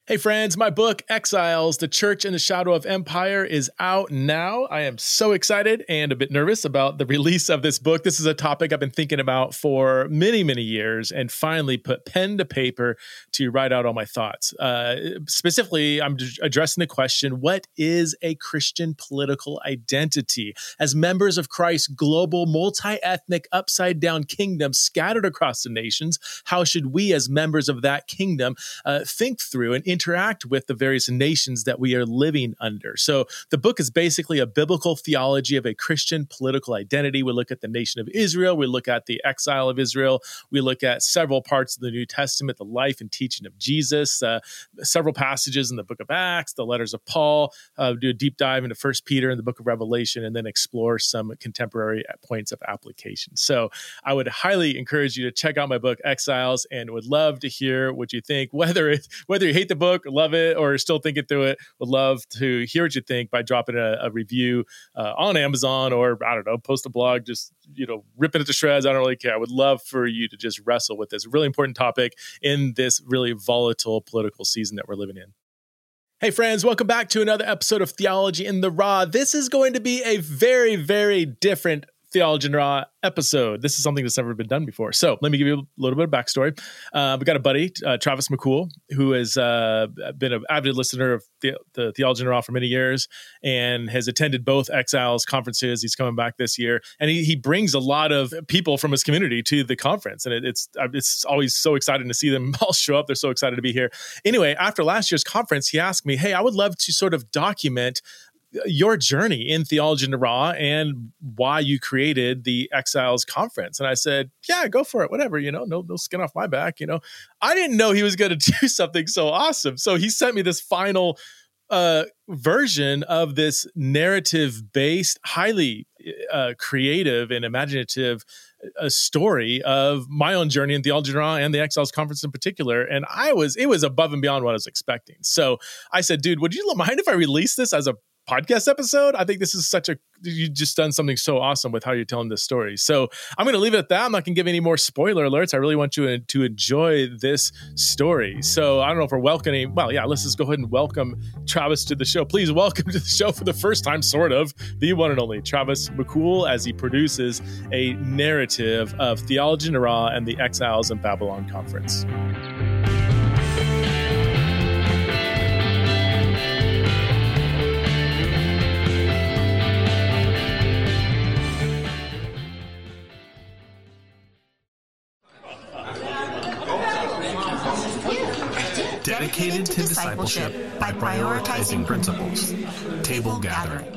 Hey friends, my book, Exiles, The Church in the Shadow of Empire, is out now. I am so excited and a bit nervous about the release of this book. This is a topic I've been thinking about for many, many years and finally put pen to paper to write out all my thoughts. Specifically, I'm addressing the question, what is a Christian political identity? As members of Christ's global, multi-ethnic, upside-down kingdom scattered across the nations, how should we as members of that kingdom think through and interact with the various nations that we are living under? So the book is basically a biblical theology of a Christian political identity. We look at the nation of Israel. We look at the exile of Israel. We look at several parts of the New Testament, the life and teaching of Jesus, several passages in the book of Acts, the letters of Paul, do a deep dive into 1 Peter and the book of Revelation, and then explore some contemporary points of application. So I would highly encourage you to check out my book, Exiles, and would love to hear what you think, whether you hate the book, love it, or still thinking through it. Would love to hear what you think by dropping a review on Amazon, or I don't know, post a blog, just ripping it to shreds. I don't really care. I would love for you to just wrestle with this really important topic in this really volatile political season that we're living in. Hey friends, welcome back to another episode of Theology in the Raw. This is going to be a very, very different Theology in the Raw episode. This is something that's never been done before. So let me give you a little bit of backstory. We got a buddy, Travis McCool, who has been an avid listener of the Theology in the Raw for many years and has attended both Exiles conferences. He's coming back this year, and he brings a lot of people from his community to the conference, and it's always so exciting to see them all show up. They're so excited to be here. Anyway, after last year's conference, he asked me, hey, I would love to sort of document your journey in Theology in the Raw and why you created the Exiles conference. And I said, yeah, go for it. Whatever, no skin off my back. I didn't know he was going to do something so awesome. So he sent me this final version of this narrative-based, highly creative and imaginative story of my own journey in Theology in the Raw and the Exiles conference in particular. And it was above and beyond what I was expecting. So I said, dude, would you mind if I release this as a podcast episode? I think this is you just done something so awesome with how you're telling this story. So I'm going to leave it at that. I'm not going to give any more spoiler alerts. I really want you to enjoy this story. So I don't know if we're welcoming, let's just go ahead and welcome Travis to the show. Please welcome to the show for the first time, sort of, the one and only Travis McCool, as he produces a narrative of Theology in the Raw and the Exiles in Babylon conference. Dedicated to discipleship by prioritizing principles. Table Gathering.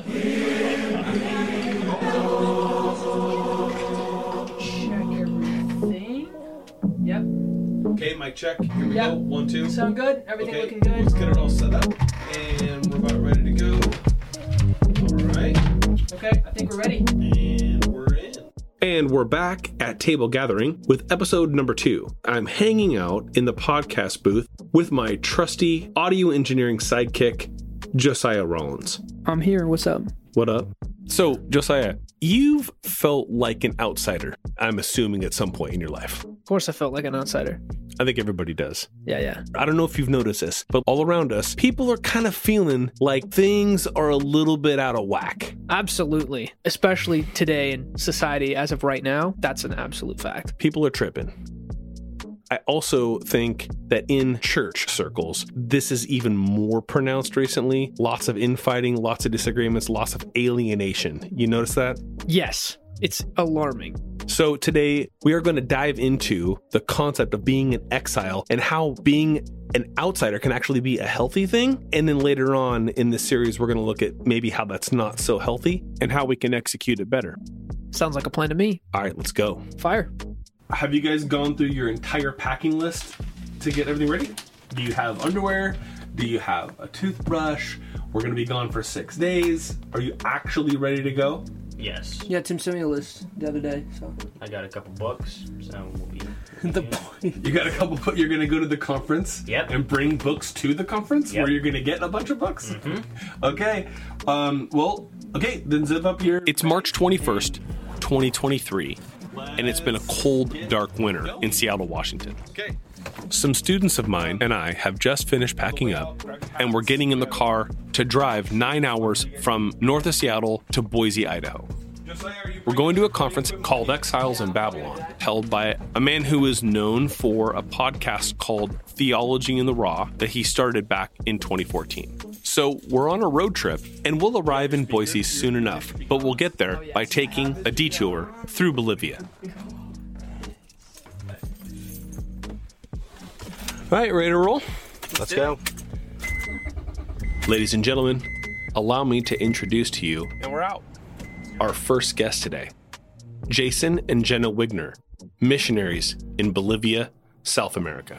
Check everything. Yep. Okay, mic check. Here we go. 1, 2. Sound good? Everything okay, looking good? Let's get it all set up. And we're about ready to go. All right. Okay, I think we're ready. And we're in. And we're back at Table Gathering with episode number 2. I'm hanging out in the podcast booth with my trusty audio engineering sidekick, Josiah Rollins. I'm here. What's up? What up? So, Josiah, you've felt like an outsider, I'm assuming, at some point in your life. Of course I felt like an outsider. I think everybody does. Yeah. I don't know if you've noticed this, but all around us, people are kind of feeling like things are a little bit out of whack. Absolutely. Especially today in society as of right now. That's an absolute fact. People are tripping. I also think that in church circles, this is even more pronounced recently. Lots of infighting, lots of disagreements, lots of alienation. You notice that? Yes. It's alarming. So today we are going to dive into the concept of being an exile and how being an outsider can actually be a healthy thing. And then later on in this series, we're going to look at maybe how that's not so healthy and how we can execute it better. Sounds like a plan to me. All right, let's go. Fire. Have you guys gone through your entire packing list to get everything ready? Do you have underwear? Do you have a toothbrush? We're going to be gone for 6 days. Are you actually ready to go? Yes. Yeah, Tim sent me a list the other day. So I got a couple books, so we'll be... You got a couple, you're going to go to the conference? Yep. And bring books to the conference? Yep. Where you're going to get a bunch of books? Mm-hmm. Okay. Okay, then zip up your... It's March 21st, 2023. And it's been a cold, dark winter in Seattle, Washington. Okay, Some students of mine and I have just finished packing up, and we're getting in the car to drive 9 hours from north of Seattle to Boise, Idaho. We're going to a conference called Exiles in Babylon, held by a man who is known for a podcast called Theology in the Raw that he started back in 2014. So we're on a road trip, and we'll arrive in Boise soon enough, but we'll get there by taking a detour through Bolivia. All right, ready to roll? Let's go. Ladies and gentlemen, allow me to introduce to you, and we're out, our first guest today, Jason and Jenna Wigner, missionaries in Bolivia, South America.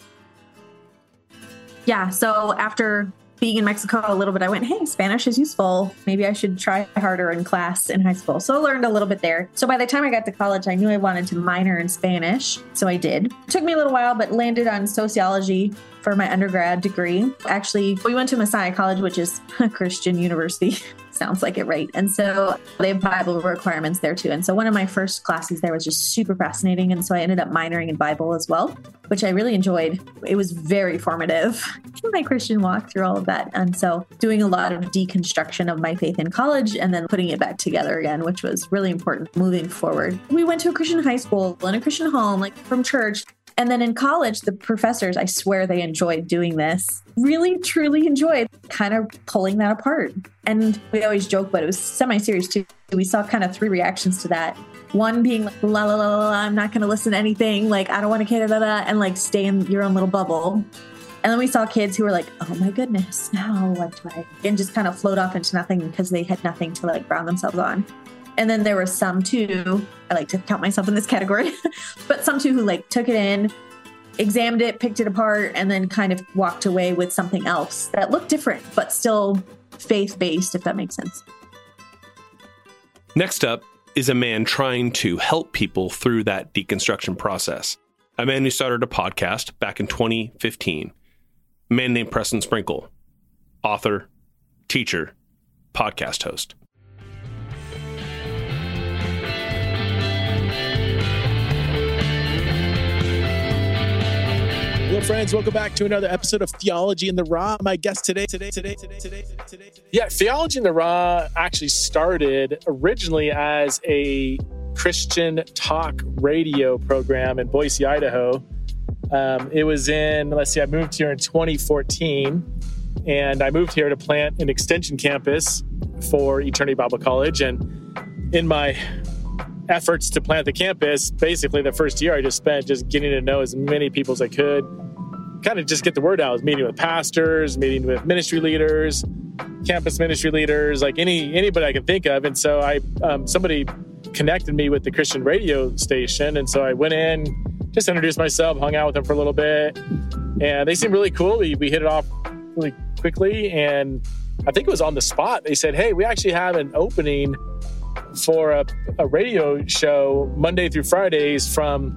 Yeah, so after being in Mexico a little bit, I went, hey, Spanish is useful. Maybe I should try harder in class in high school. So I learned a little bit there. So by the time I got to college, I knew I wanted to minor in Spanish. So I did. It took me a little while, but landed on sociology for my undergrad degree. Actually, we went to Messiah College, which is a Christian university. Sounds like it, right? And so they have Bible requirements there too. And so one of my first classes there was just super fascinating. And so I ended up minoring in Bible as well, which I really enjoyed. It was very formative in my Christian walk through all of that. And so doing a lot of deconstruction of my faith in college and then putting it back together again, which was really important moving forward. We went to a Christian high school and a Christian home, like from church. And then in college, the professors, I swear they enjoyed doing this, really, truly enjoyed kind of pulling that apart. And we always joke, but it was semi-serious too. We saw kind of 3 reactions to that. One being like, la, la, la, la, I'm not going to listen to anything. Like, I don't want to care, da, da, da, and like stay in your own little bubble. And then we saw kids who were like, oh my goodness, now what do I, and just kind of float off into nothing because they had nothing to like ground themselves on. And then there were some too, I like to count myself in this category, but some too who like took it in, examined it, picked it apart, and then kind of walked away with something else that looked different, but still faith-based, if that makes sense. Next up is a man trying to help people through that deconstruction process. A man who started a podcast back in 2015. A man named Preston Sprinkle, author, teacher, podcast host. Hello, friends. Welcome back to another episode of Theology in the Raw. My guest today. Yeah, Theology in the Raw actually started originally as a Christian talk radio program in Boise, Idaho. It was I moved here in 2014, and I moved here to plant an extension campus for Eternity Bible College. And in my efforts to plant the campus, basically the first year I just spent just getting to know as many people as I could, kind of just get the word out. I was meeting with pastors, meeting with ministry leaders, campus ministry leaders, like anybody I could think of. And so somebody connected me with the Christian radio station. And so I went in, just introduced myself, hung out with them for a little bit, and they seemed really cool. We hit it off really quickly. And I think it was on the spot. They said, hey, we actually have an opening for a radio show Monday through Fridays from,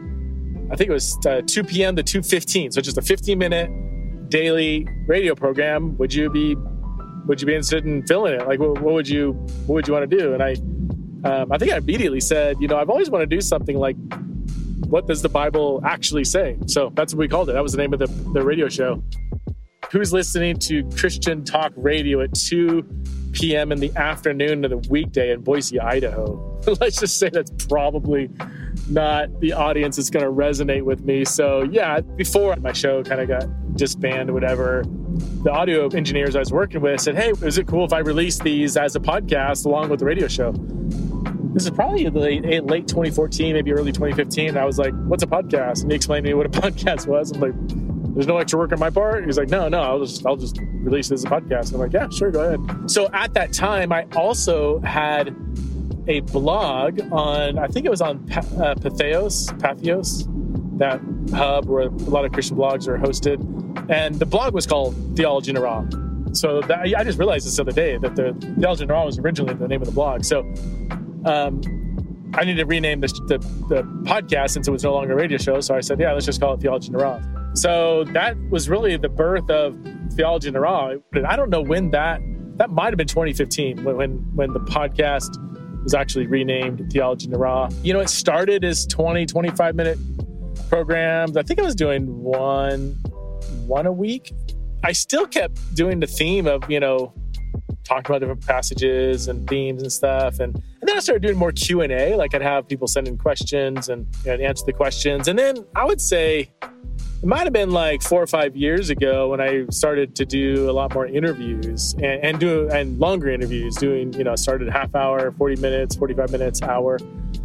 I think it was 2 p.m. to 2:15. So just a 15-minute daily radio program. Would you be interested in filling it? Like, what would you want to do? And I think I immediately said, I've always wanted to do something like, what does the Bible actually say? So that's what we called it. That was the name of the radio show. Who's listening to Christian talk radio at 2 p.m. in the afternoon of the weekday in Boise, Idaho? Let's just say that's probably not the audience that's going to resonate with me. So yeah, before my show kind of got disbanded or whatever, the audio engineers I was working with said, hey, is it cool if I release these as a podcast along with the radio show? This is probably late 2014, maybe early 2015. And I was like, what's a podcast? And he explained to me what a podcast was. I'm like, there's no extra work on my part. He's like, no, I'll just release it as a podcast. And I'm like, yeah, sure, go ahead. So at that time, I also had a blog on, I think it was on Patheos, that hub where a lot of Christian blogs are hosted. And the blog was called Theology in the Raw. So I just realized this other day that the Theology in the Raw was originally the name of the blog. So I needed to rename the podcast since it was no longer a radio show. So I said, yeah, let's just call it Theology in the Raw. So that was really the birth of Theology in the Raw. I don't know when that might have been 2015 when the podcast was actually renamed Theology in the Raw. It started as 25 minute programs. I think I was doing one a week. I still kept doing the theme of, talking about different passages and themes and stuff. And then I started doing more Q&A. Like I'd have people send in questions and I'd answer the questions. And then I would say it might have been like 4 or 5 years ago when I started to do a lot more interviews and longer interviews, doing, started half hour, 40 minutes, 45 minutes, hour.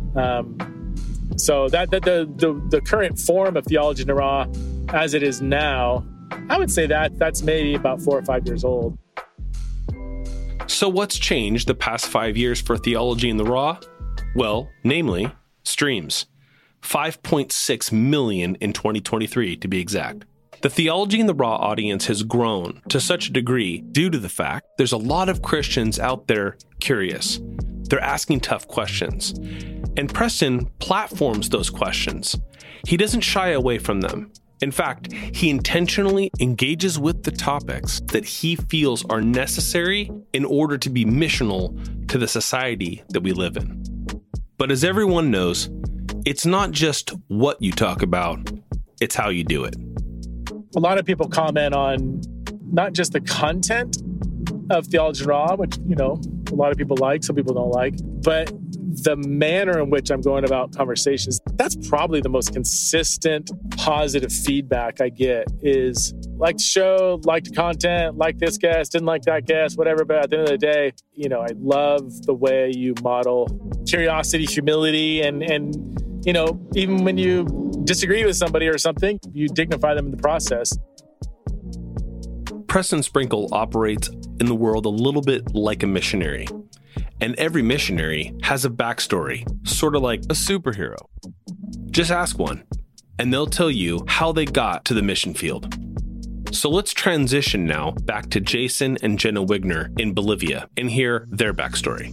So that the current form of Theology in the Raw as it is now, I would say that's maybe about 4 or 5 years old. So what's changed the past 5 years for Theology in the Raw? Well, namely, streams. 5.6 million in 2023, to be exact. The Theology in the Raw audience has grown to such a degree due to the fact there's a lot of Christians out there curious. They're asking tough questions. And Preston platforms those questions. He doesn't shy away from them. In fact, he intentionally engages with the topics that he feels are necessary in order to be missional to the society that we live in. But as everyone knows, it's not just what you talk about, it's how you do it. A lot of people comment on not just the content of Theology Raw, which, a lot of people like, some people don't like, but the manner in which I'm going about conversations. That's probably the most consistent positive feedback I get is like the show, like the content, like this guest, didn't like that guest, whatever. But at the end of the day, I love the way you model curiosity, humility, and even when you disagree with somebody or something, you dignify them in the process. Preston Sprinkle operates in the world a little bit like a missionary. And every missionary has a backstory, sort of like a superhero. Just ask one, and they'll tell you how they got to the mission field. So let's transition now back to Jason and Jenna Wigner in Bolivia and hear their backstory.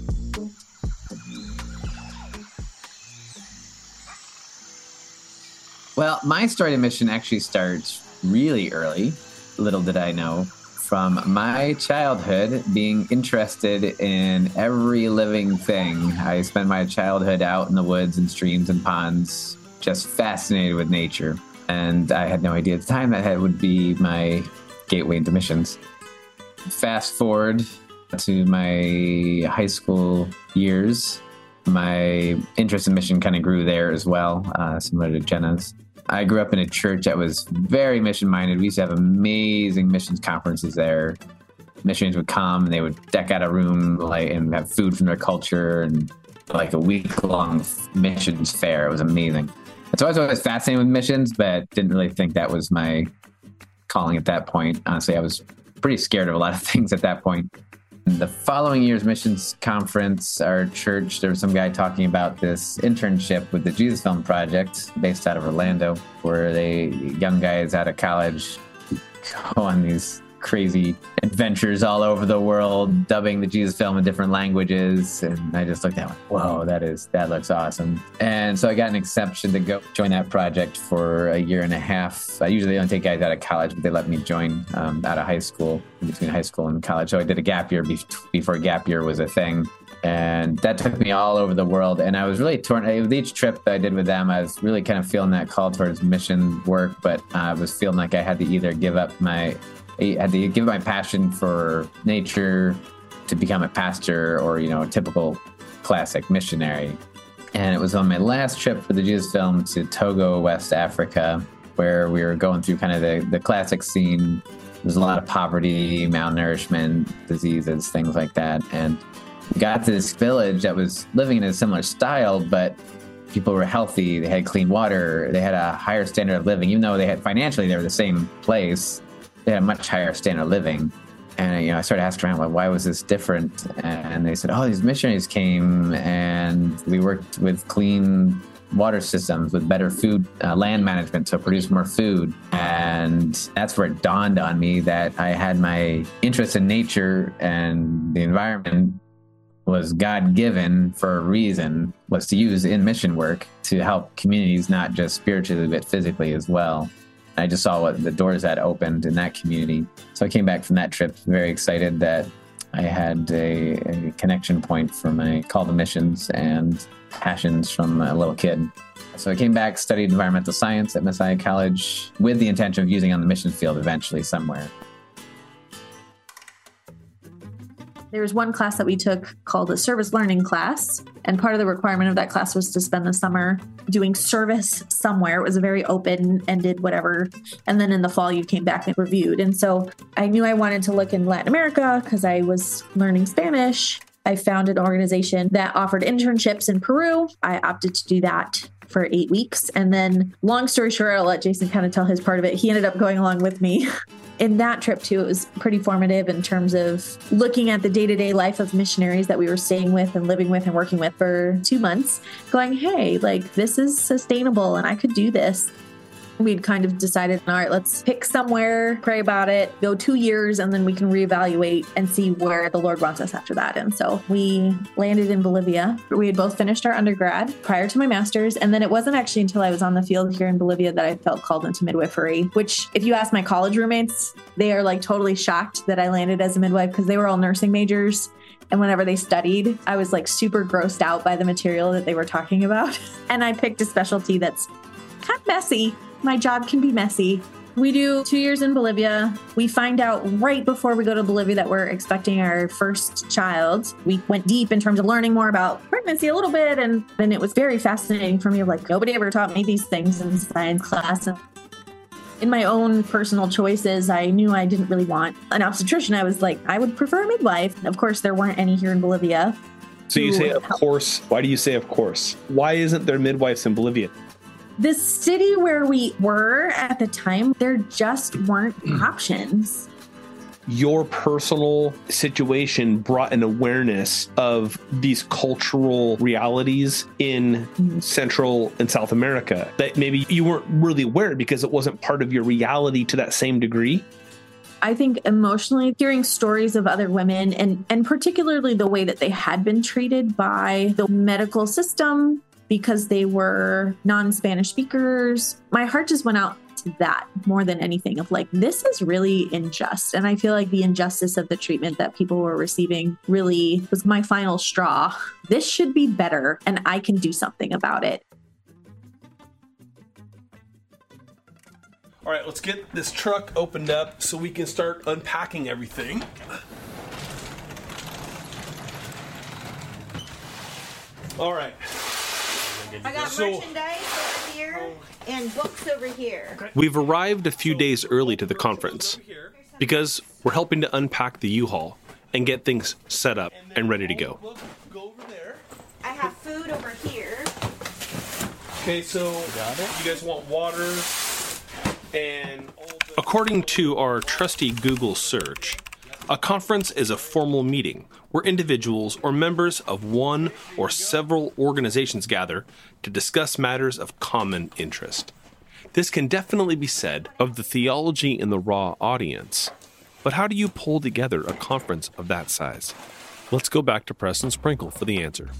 Well, my story to mission actually starts really early. Little did I know. From my childhood, being interested in every living thing. I spent my childhood out in the woods and streams and ponds, just fascinated with nature. And I had no idea at the time that would be my gateway into missions. Fast forward to my high school years, my interest in mission kind of grew there as well, similar to Jenna's. I grew up in a church that was very mission-minded. We used to have amazing missions conferences there. Missionaries would come and they would deck out a room and have food from their culture and like a week-long missions fair. It was amazing. And so I was always fascinated with missions, but didn't really think that was my calling at that point. Honestly, I was pretty scared of a lot of things at that point. The following year's missions conference, our church, there was some guy talking about this internship with the Jesus Film Project based out of Orlando, where young guys out of college go on these crazy adventures all over the world, dubbing the Jesus film in different languages. And I just looked at it, whoa, that looks awesome. And so I got an exception to go join that project for a year and a half. I usually don't take guys out of college, but they let me join out of high school, between high school and college. So I did a gap year before gap year was a thing. And that took me all over the world. And I was really torn. With each trip that I did with them, I was really kind of feeling that call towards mission work, but I was feeling like I had to either give my passion for nature to become a pastor or, a typical classic missionary. And it was on my last trip for the Jesus Film to Togo, West Africa, where we were going through kind of the classic scene. There's a lot of poverty, malnourishment, diseases, things like that. And we got to this village that was living in a similar style, but people were healthy. They had clean water. They had a higher standard of living, even though they had financially, they were the same place. They had a much higher standard of living. And, I started asking around, well, why was this different? And they said, these missionaries came and we worked with clean water systems, with better food, land management to produce more food. And that's where it dawned on me that I had my interest in nature and the environment was God-given for a reason, was to use in mission work to help communities, not just spiritually, but physically as well. I just saw what the doors that opened in that community. So I came back from that trip very excited that I had a connection point for my call to missions and passions from a little kid. So I came back, studied environmental science at Messiah College with the intention of using it on the mission field eventually somewhere. There was one class that we took called a service learning class. And part of the requirement of that class was to spend the summer doing service somewhere. It was a very open-ended whatever. And then in the fall, you came back and reviewed. And so I knew I wanted to look in Latin America because I was learning Spanish. I found an organization that offered internships in Peru. I opted to do that for 8 weeks. And then long story short, I'll let Jason kind of tell his part of it. He ended up going along with me. In that trip, too, it was pretty formative in terms of looking at the day-to-day life of missionaries that we were staying with and living with and working with for 2 months, going, hey, like, this is sustainable and I could do this. We'd kind of decided, all right, let's pick somewhere, pray about it, go 2 years, and then we can reevaluate and see where the Lord wants us after that. And so we landed in Bolivia. We had both finished our undergrad prior to my master's. And then it wasn't actually until I was on the field here in Bolivia that I felt called into midwifery, which if you ask my college roommates, they are like totally shocked that I landed as a midwife because they were all nursing majors. And whenever they studied, I was like super grossed out by the material that they were talking about. And I picked a specialty that's kind of messy. My job can be messy. We do 2 years in Bolivia. We find out right before we go to Bolivia that we're expecting our first child. We went deep in terms of learning more about pregnancy a little bit. And then it was very fascinating for me. Like, nobody ever taught me these things in science class. And in my own personal choices, I knew I didn't really want an obstetrician. I was like, I would prefer a midwife. Of course, there weren't any here in Bolivia. So you say, of course. Why do you say, of course? Why isn't there midwives in Bolivia? The city where we were at the time, there just weren't options. Your personal situation brought an awareness of these cultural realities in Central and South America that maybe you weren't really aware because it wasn't part of your reality to that same degree. I think emotionally hearing stories of other women and particularly the way that they had been treated by the medical system because they were non-Spanish speakers, my heart just went out to that more than anything of like, this is really unjust. And I feel like the injustice of the treatment that people were receiving really was my final straw. This should be better and I can do something about it. All right, let's get this truck opened up so we can start unpacking everything. All right. I got merchandise over here and books over here. We've arrived a few days early to the conference because we're helping to unpack the U-Haul and get things set up and ready to go. I have food over here. Okay, so you guys want water and... According to our trusty Google search, a conference is a formal meeting where individuals or members of one or several organizations gather to discuss matters of common interest. This can definitely be said of the Theology in the Raw audience. But how do you pull together a conference of that size? Let's go back to Preston Sprinkle for the answer.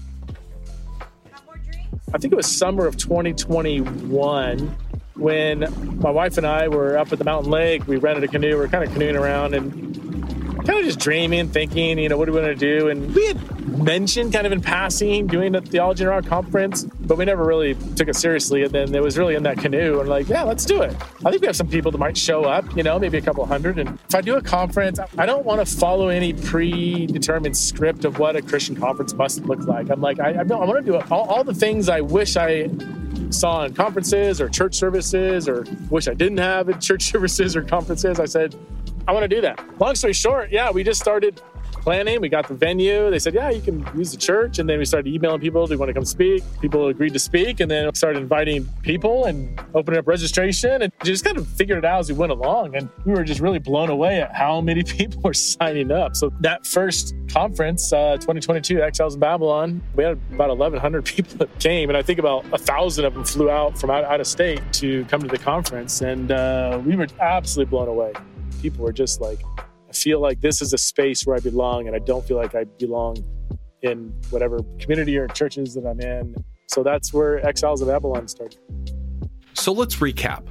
I think it was summer of 2021 when my wife and I were up at the mountain lake. We rented a canoe. We were kind of canoeing around and kind of just dreaming, thinking, what do we want to do? And we had mentioned kind of in passing doing the Theology in the Raw conference, but we never really took it seriously. And then it was really in that canoe and like, yeah, let's do it. I think we have some people that might show up, maybe a couple hundred. And if I do a conference, I don't want to follow any predetermined script of what a Christian conference must look like. I'm like, I want to do all the things I wish I saw in conferences or church services or wish I didn't have in church services or conferences. I said, I want to do that. Long story short, we just started planning. We got the venue. They said, yeah, you can use the church. And then we started emailing people, do you want to come speak? People agreed to speak. And then we started inviting people and opening up registration and just kind of figured it out as we went along. And we were just really blown away at how many people were signing up. So that first conference, 2022, Exiles in Babylon, we had about 1,100 people that came. And I think about 1,000 of them flew out from out of state to come to the conference. And we were absolutely blown away. People were just like, I feel like this is a space where I belong, and I don't feel like I belong in whatever community or churches that I'm in. So that's where Exiles of Babylon started. So let's recap.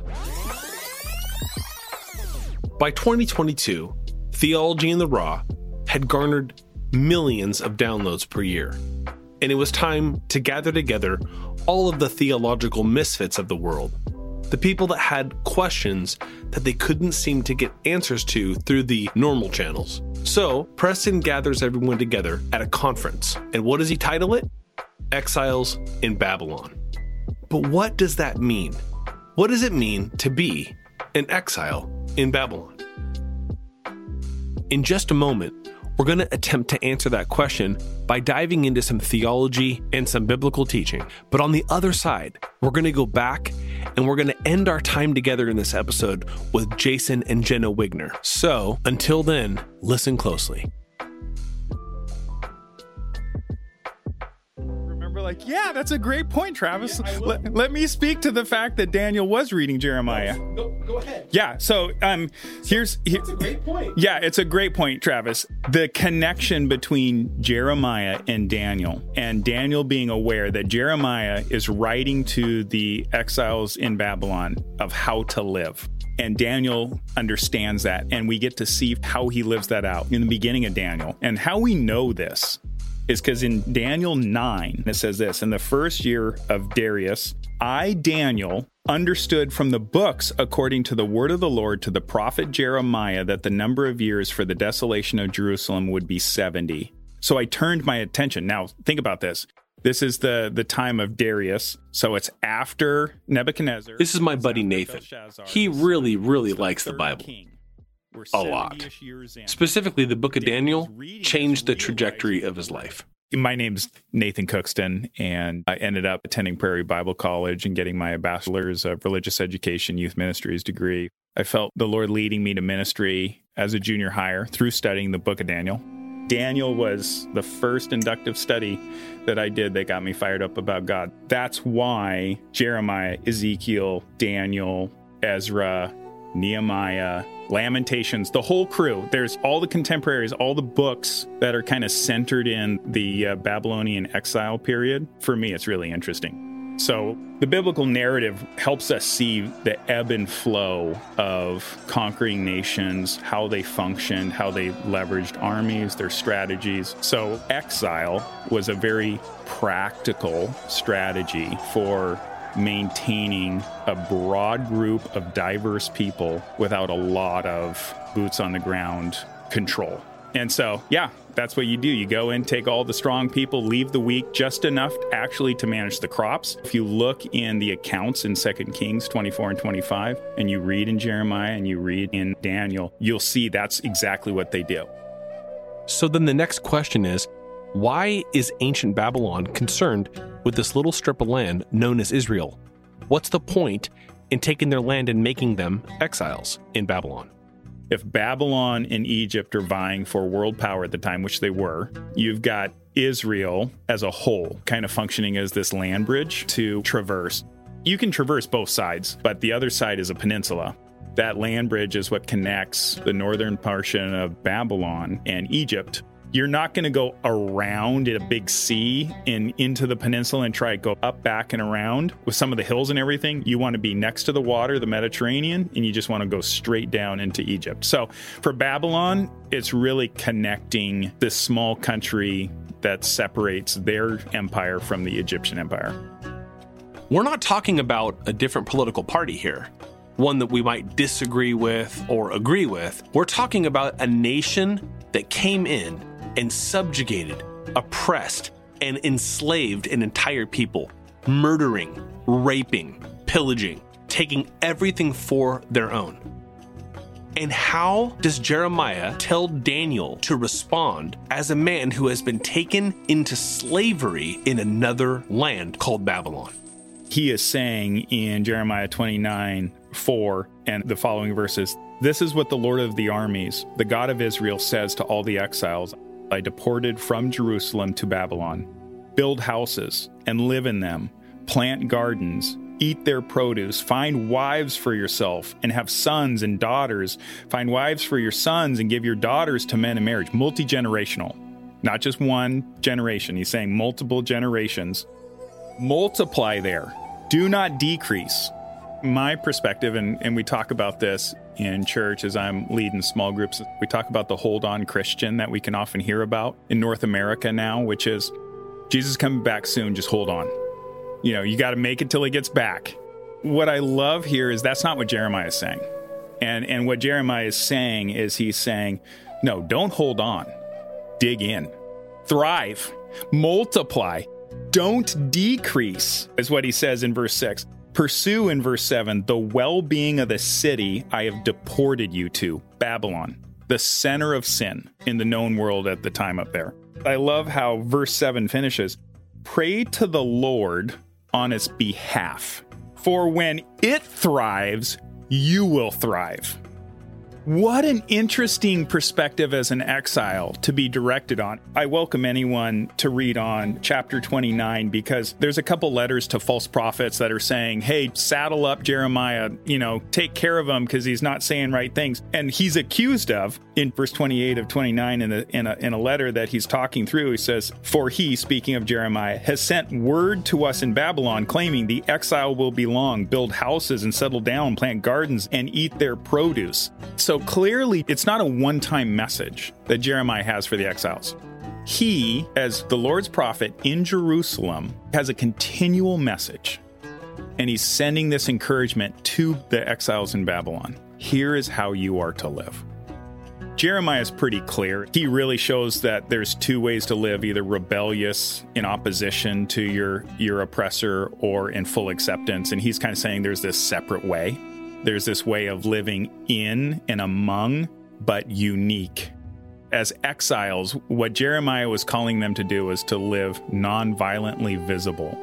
By 2022, Theology in the Raw had garnered millions of downloads per year. and it was time to gather together all of the theological misfits of the world, the people that had questions that they couldn't seem to get answers to through the normal channels. So Preston gathers everyone together at a conference, and what does he title it? Exiles in Babylon. But what does that mean? What does it mean to be an exile in Babylon? In just a moment, we're going to attempt to answer that question by diving into some theology and some biblical teaching. But on the other side, we're going to go back and we're going to end our time together in this episode with Jason and Jenna Wigner. So until then, listen closely. Like, yeah, that's a great point, Travis. Yeah, let me speak to the fact that Daniel was reading Jeremiah. Go ahead. Yeah, so here's a great point. Yeah, it's a great point, Travis. The connection between Jeremiah and Daniel being aware that Jeremiah is writing to the exiles in Babylon of how to live. And Daniel understands that, and we get to see how he lives that out in the beginning of Daniel. And how we know this is because in Daniel 9, it says this: in the first year of Darius, I, Daniel, understood from the books according to the word of the Lord to the prophet Jeremiah that the number of years for the desolation of Jerusalem would be 70. So I turned my attention. Now, think about this. This is the time of Darius, so it's after Nebuchadnezzar. This is my buddy Nathan. He really, really likes the Bible. A lot. Specifically, the book of Daniel changed the trajectory of his life. My name's Nathan Cookston, and I ended up attending Prairie Bible College and getting my bachelor's of religious education, youth ministries degree. I felt the Lord leading me to ministry as a junior hire through studying the book of Daniel. Daniel was the first inductive study that I did that got me fired up about God. That's why Jeremiah, Ezekiel, Daniel, Ezra, Nehemiah, Lamentations, the whole crew. There's all the contemporaries, all the books that are kind of centered in the Babylonian exile period. For me, it's really interesting. So the biblical narrative helps us see the ebb and flow of conquering nations, how they functioned, how they leveraged armies, their strategies. So exile was a very practical strategy for maintaining a broad group of diverse people without a lot of boots on the ground control. And so, yeah, that's what you do. You go in, take all the strong people, leave the weak, just enough actually to manage the crops. If you look in the accounts in 2 Kings 24 and 25, and you read in Jeremiah and you read in Daniel, you'll see that's exactly what they do. So then the next question is, why is ancient Babylon concerned with this little strip of land known as Israel? What's the point in taking their land and making them exiles in Babylon? If Babylon and Egypt are vying for world power at the time, which they were, you've got Israel as a whole kind of functioning as this land bridge to traverse. You can traverse both sides, but the other side is a peninsula. That land bridge is what connects the northern portion of Babylon and Egypt. You're not going to go around in a big sea and into the peninsula and try to go up, back, and around with some of the hills and everything. You want to be next to the water, the Mediterranean, and you just want to go straight down into Egypt. So for Babylon, it's really connecting this small country that separates their empire from the Egyptian empire. We're not talking about a different political party here, one that we might disagree with or agree with. We're talking about a nation that came in and subjugated, oppressed, and enslaved an entire people, murdering, raping, pillaging, taking everything for their own. And how does Jeremiah tell Daniel to respond as a man who has been taken into slavery in another land called Babylon? He is saying in Jeremiah 29:4 and the following verses, "This is what the Lord of the armies, the God of Israel, says to all the exiles I deported from Jerusalem to Babylon. Build houses and live in them, plant gardens, eat their produce, find wives for yourself and have sons and daughters. Find wives for your sons and give your daughters to men in marriage." Multi-generational, not just one generation. He's saying multiple generations. Multiply there. Do not decrease. My perspective, and we talk about this in church as I'm leading small groups, we talk about the hold on Christian that we can often hear about in North America now, which is Jesus is coming back soon. Just hold on. You got to make it till he gets back. What I love here is that's not what Jeremiah is saying. And what Jeremiah is saying is he's saying, no, don't hold on. Dig in. Thrive. Multiply. Don't decrease, is what he says in verse 6. Pursue in verse 7, the well-being of the city I have deported you to, Babylon, the center of sin in the known world at the time up there. I love how verse 7 finishes, pray to the Lord on its behalf, for when it thrives, you will thrive. What an interesting perspective as an exile to be directed on. I welcome anyone to read on chapter 29 because there's a couple letters to false prophets that are saying, hey, saddle up Jeremiah, take care of him because he's not saying right things. And he's accused of, in verse 28 of 29 in a letter that he's talking through, he says, for he, speaking of Jeremiah, has sent word to us in Babylon claiming the exile will be long, build houses and settle down, plant gardens and eat their produce. So clearly, it's not a one-time message that Jeremiah has for the exiles. He, as the Lord's prophet in Jerusalem, has a continual message, and he's sending this encouragement to the exiles in Babylon. Here is how you are to live. Jeremiah is pretty clear. He really shows that there's two ways to live, either rebellious in opposition to your oppressor or in full acceptance. And he's kind of saying there's this separate way. There's this way of living in and among, but unique. As exiles, what Jeremiah was calling them to do was to live non-violently visible.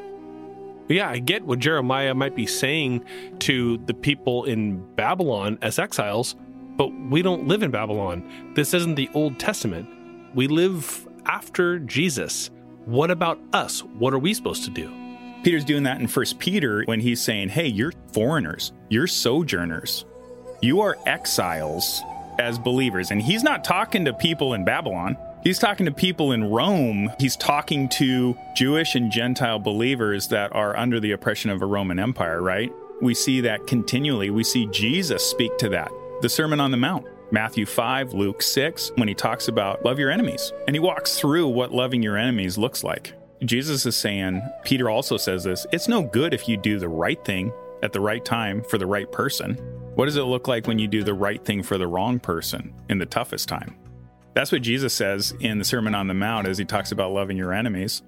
Yeah, I get what Jeremiah might be saying to the people in Babylon as exiles, but we don't live in Babylon. This isn't the Old Testament. We live after Jesus. What about us? What are we supposed to do? Peter's doing that in 1 Peter when he's saying, hey, you're foreigners, you're sojourners, you are exiles as believers. And he's not talking to people in Babylon. He's talking to people in Rome. He's talking to Jewish and Gentile believers that are under the oppression of a Roman Empire, right? We see that continually. We see Jesus speak to that. The Sermon on the Mount, Matthew 5, Luke 6, when he talks about love your enemies. And he walks through what loving your enemies looks like. Jesus is saying, Peter also says this, it's no good if you do the right thing at the right time for the right person. What does it look like when you do the right thing for the wrong person in the toughest time? That's what Jesus says in the Sermon on the Mount as he talks about loving your enemies.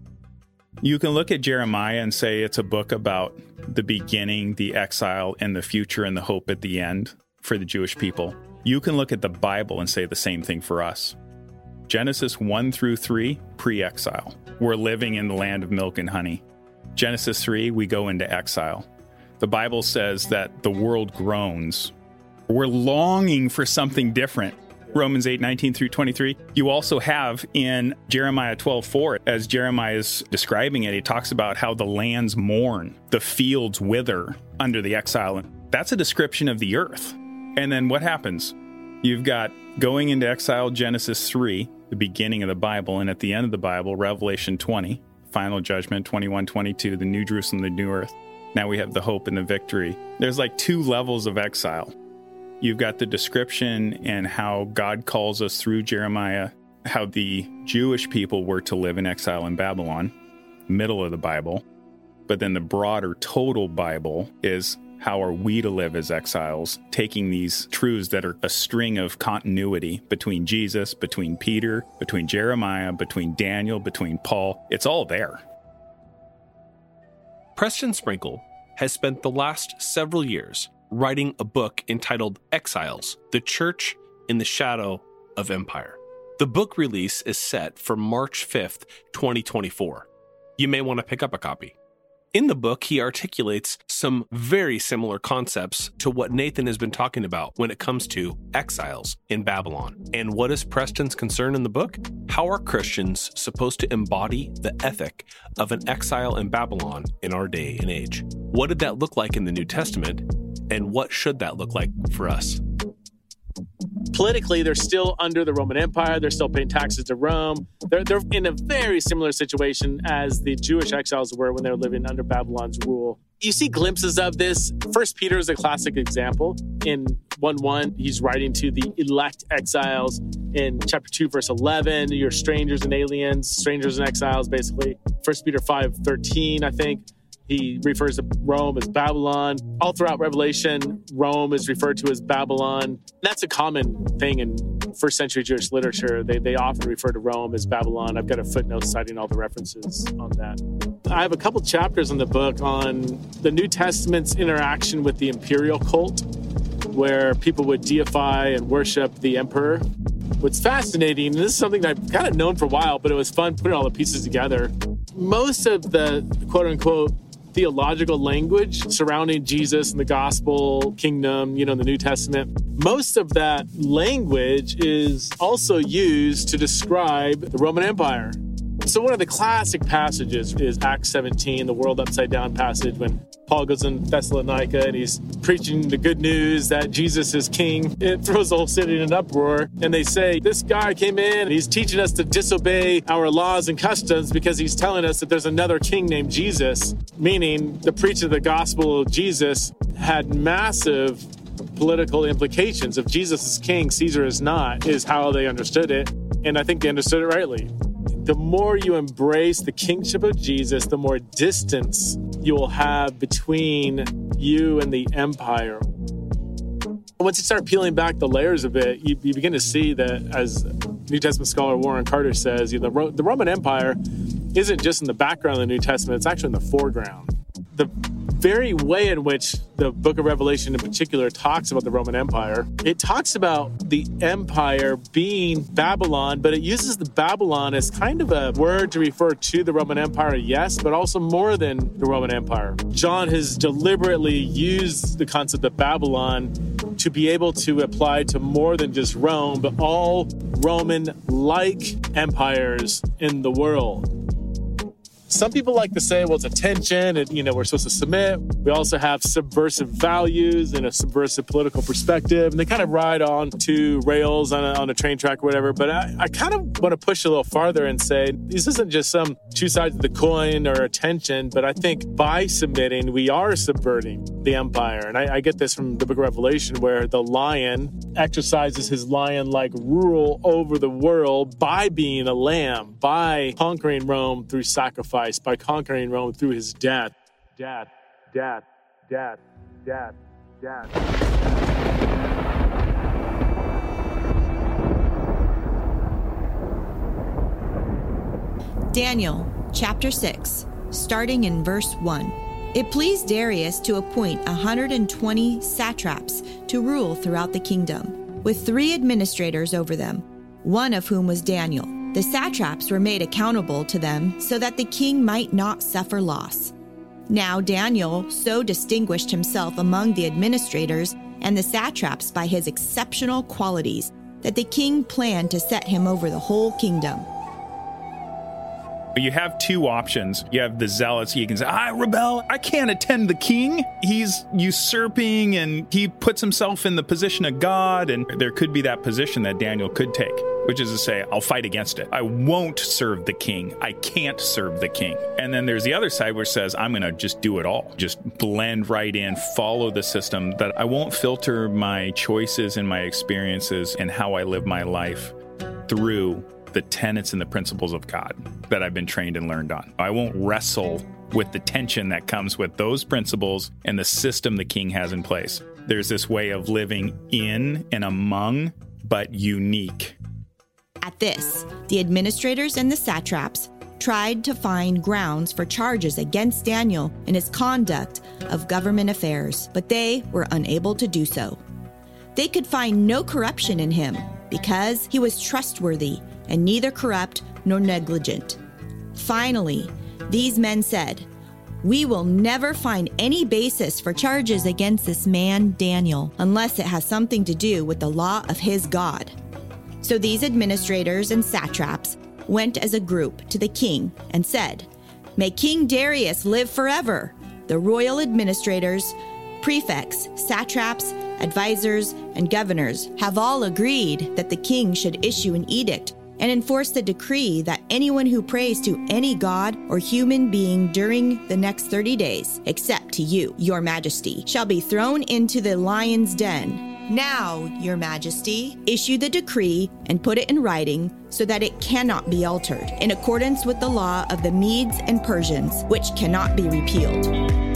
You can look at Jeremiah and say it's a book about the beginning, the exile, and the future and the hope at the end for the Jewish people. You can look at the Bible and say the same thing for us. Genesis 1 through 3, pre-exile. We're living in the land of milk and honey. Genesis 3, we go into exile. The Bible says that the world groans. We're longing for something different. Romans 8, 19 through 23. You also have in Jeremiah 12, 4, as Jeremiah is describing it, he talks about how the lands mourn, the fields wither under the exile. That's a description of the earth. And then what happens? You've got going into exile, Genesis 3, the beginning of the Bible, and at the end of the Bible, Revelation 20, final judgment, 21, 22, the New Jerusalem, the new earth. Now we have the hope and the victory. There's like two levels of exile. You've got the description and how God calls us through Jeremiah, how the Jewish people were to live in exile in Babylon, middle of the Bible. But then the broader total Bible is how are we to live as exiles, taking these truths that are a string of continuity between Jesus, between Peter, between Jeremiah, between Daniel, between Paul. It's all there. Preston Sprinkle has spent the last several years writing a book entitled Exiles, The Church in the Shadow of Empire. The book release is set for March 5th, 2024. You may want to pick up a copy. In the book, he articulates some very similar concepts to what Nathan has been talking about when it comes to exiles in Babylon. And what is Preston's concern in the book? How are Christians supposed to embody the ethic of an exile in Babylon in our day and age? What did that look like in the New Testament? And what should that look like for us? Politically, they're still under the Roman Empire. They're still paying taxes to Rome. They're in a very similar situation as the Jewish exiles were when they were living under Babylon's rule. You see glimpses of this. 1 Peter is a classic example. In 1:1, he's writing to the elect exiles. in chapter 2, verse 11, you're strangers and aliens, strangers and exiles, basically. 1 Peter 5:13, I think, he refers to Rome as Babylon. All throughout Revelation, Rome is referred to as Babylon. That's a common thing in first century Jewish literature. They often refer to Rome as Babylon. I've got a footnote citing all the references on that. I have a couple chapters in the book on the New Testament's interaction with the imperial cult, where people would deify and worship the emperor. What's fascinating, and this is something that I've kind of known for a while, but it was fun putting all the pieces together. Most of the quote-unquote theological language surrounding Jesus and the gospel, kingdom, in the New Testament, most of that language is also used to describe the Roman Empire. So one of the classic passages is Acts 17, the world upside down passage, when Paul goes in Thessalonica and he's preaching the good news that Jesus is king. It throws the whole city in an uproar. And they say, this guy came in and he's teaching us to disobey our laws and customs because he's telling us that there's another king named Jesus, meaning the preaching of the gospel of Jesus had massive political implications. If Jesus is king, Caesar is not, is how they understood it. And I think they understood it rightly. The more you embrace the kingship of Jesus, the more distance you will have between you and the empire. Once you start peeling back the layers of it, you begin to see that, as New Testament scholar Warren Carter says, the Roman Empire isn't just in the background of the New Testament, it's actually in the foreground. The very way in which the book of Revelation in particular talks about the Roman Empire, it talks about the empire being Babylon, but it uses the Babylon as kind of a word to refer to the Roman Empire, yes, but also more than the Roman Empire. John has deliberately used the concept of Babylon to be able to apply to more than just Rome, but all Roman-like empires in the world. Some people like to say, well, it's a tension and, we're supposed to submit. We also have subversive values and a subversive political perspective. And they kind of ride on two rails on a train track or whatever. But I kind of want to push a little farther and say, this isn't just some two sides of the coin or a tension. But I think by submitting, we are subverting the empire. And I get this from the book of Revelation, where the lion exercises his lion-like rule over the world by being a lamb, by conquering Rome through sacrifice, by conquering Rome through his death. Daniel, chapter 6, starting in verse 1. It pleased Darius to appoint 120 satraps to rule throughout the kingdom, with 3 administrators over them, one of whom was Daniel. The satraps were made accountable to them so that the king might not suffer loss. Now Daniel so distinguished himself among the administrators and the satraps by his exceptional qualities that the king planned to set him over the whole kingdom. You have two options. You have the zealots. You can say, I rebel. I can't attend the king. He's usurping and he puts himself in the position of God. And there could be that position that Daniel could take, which is to say, I'll fight against it. I won't serve the king. I can't serve the king. And then there's the other side which says, I'm going to just do it all. Just blend right in, follow the system, that I won't filter my choices and my experiences and how I live my life through the tenets and the principles of God that I've been trained and learned on. I won't wrestle with the tension that comes with those principles and the system the king has in place. There's this way of living in and among, but unique. At this, the administrators and the satraps tried to find grounds for charges against Daniel in his conduct of government affairs, but they were unable to do so. They could find no corruption in him because he was trustworthy and neither corrupt nor negligent. Finally, these men said, we will never find any basis for charges against this man, Daniel, unless it has something to do with the law of his God. So these administrators and satraps went as a group to the king and said, may King Darius live forever. The royal administrators, prefects, satraps, advisors, and governors have all agreed that the king should issue an edict and enforce the decree that anyone who prays to any god or human being during the next 30 days, except to you, your majesty, shall be thrown into the lion's den. Now, Your Majesty, issue the decree and put it in writing so that it cannot be altered, in accordance with the law of the Medes and Persians, which cannot be repealed.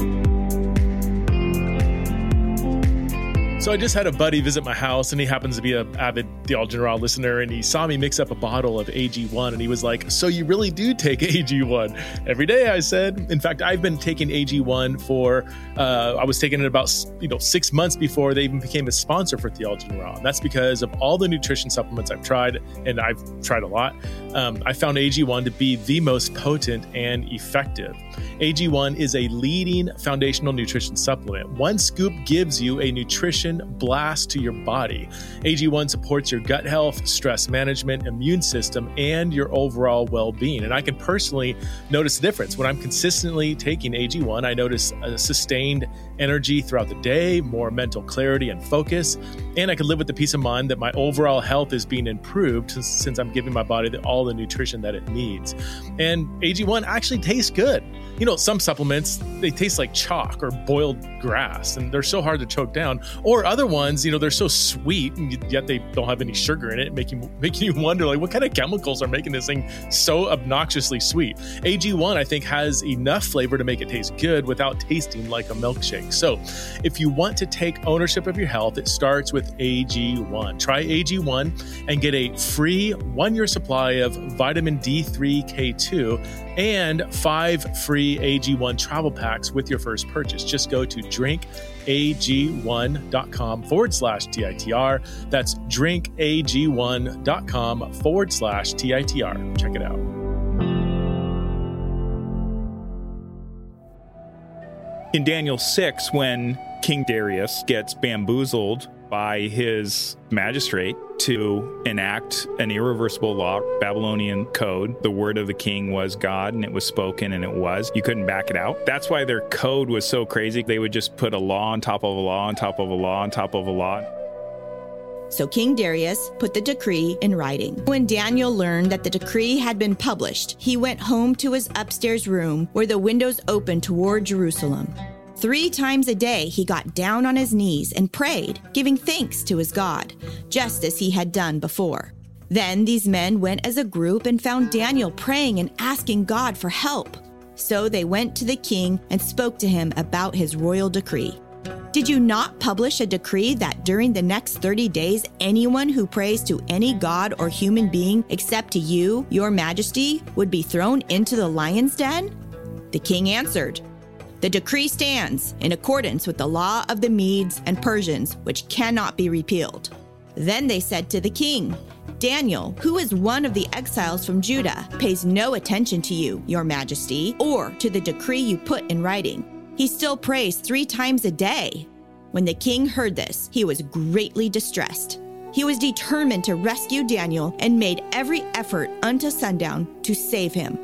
So I just had a buddy visit my house, and he happens to be an avid Theology Raw listener, and he saw me mix up a bottle of AG1, and he was like, so you really do take AG1? Every day, I said. In fact, I've been taking AG1 for, I was taking it about 6 months before they even became a sponsor for Theology Raw. And that's because of all the nutrition supplements I've tried, and I've tried a lot. I found AG1 to be the most potent and effective. AG1 is a leading foundational nutrition supplement. One scoop gives you a nutrition blast to your body. AG1 supports your gut health, stress management, immune system, and your overall well-being. And I can personally notice the difference. When I'm consistently taking AG1, I notice a sustained energy throughout the day, more mental clarity and focus, and I can live with the peace of mind that my overall health is being improved since I'm giving my body all the nutrition that it needs. And AG1 actually tastes good. Some supplements, they taste like chalk or boiled grass, and they're so hard to choke down. Or other ones, they're so sweet, and yet they don't have any sugar in it, making you wonder, like, what kind of chemicals are making this thing so obnoxiously sweet? AG1, I think, has enough flavor to make it taste good without tasting like a milkshake. So if you want to take ownership of your health, it starts with AG1. Try AG1 and get a free 1-year supply of vitamin D3K2 and 5 free AG1 travel packs with your first purchase. Just go to drinkag1.com/TITR. That's drinkag1.com/TITR. Check it out. In Daniel 6, when King Darius gets bamboozled by his magistrate to enact an irreversible law, Babylonian code. The word of the king was God, and it was spoken, and it was. You couldn't back it out. That's why their code was so crazy. They would just put a law on top of a law on top of a law on top of a law. So King Darius put the decree in writing. When Daniel learned that the decree had been published, he went home to his upstairs room where the windows opened toward Jerusalem. 3 times a day, he got down on his knees and prayed, giving thanks to his God, just as he had done before. Then these men went as a group and found Daniel praying and asking God for help. So they went to the king and spoke to him about his royal decree. Did you not publish a decree that during the next 30 days, anyone who prays to any god or human being except to you, your majesty, would be thrown into the lion's den? The king answered, the decree stands in accordance with the law of the Medes and Persians, which cannot be repealed. Then they said to the king, Daniel, who is one of the exiles from Judah, pays no attention to you, your majesty, or to the decree you put in writing. He still prays 3 times a day. When the king heard this, he was greatly distressed. He was determined to rescue Daniel and made every effort until sundown to save him.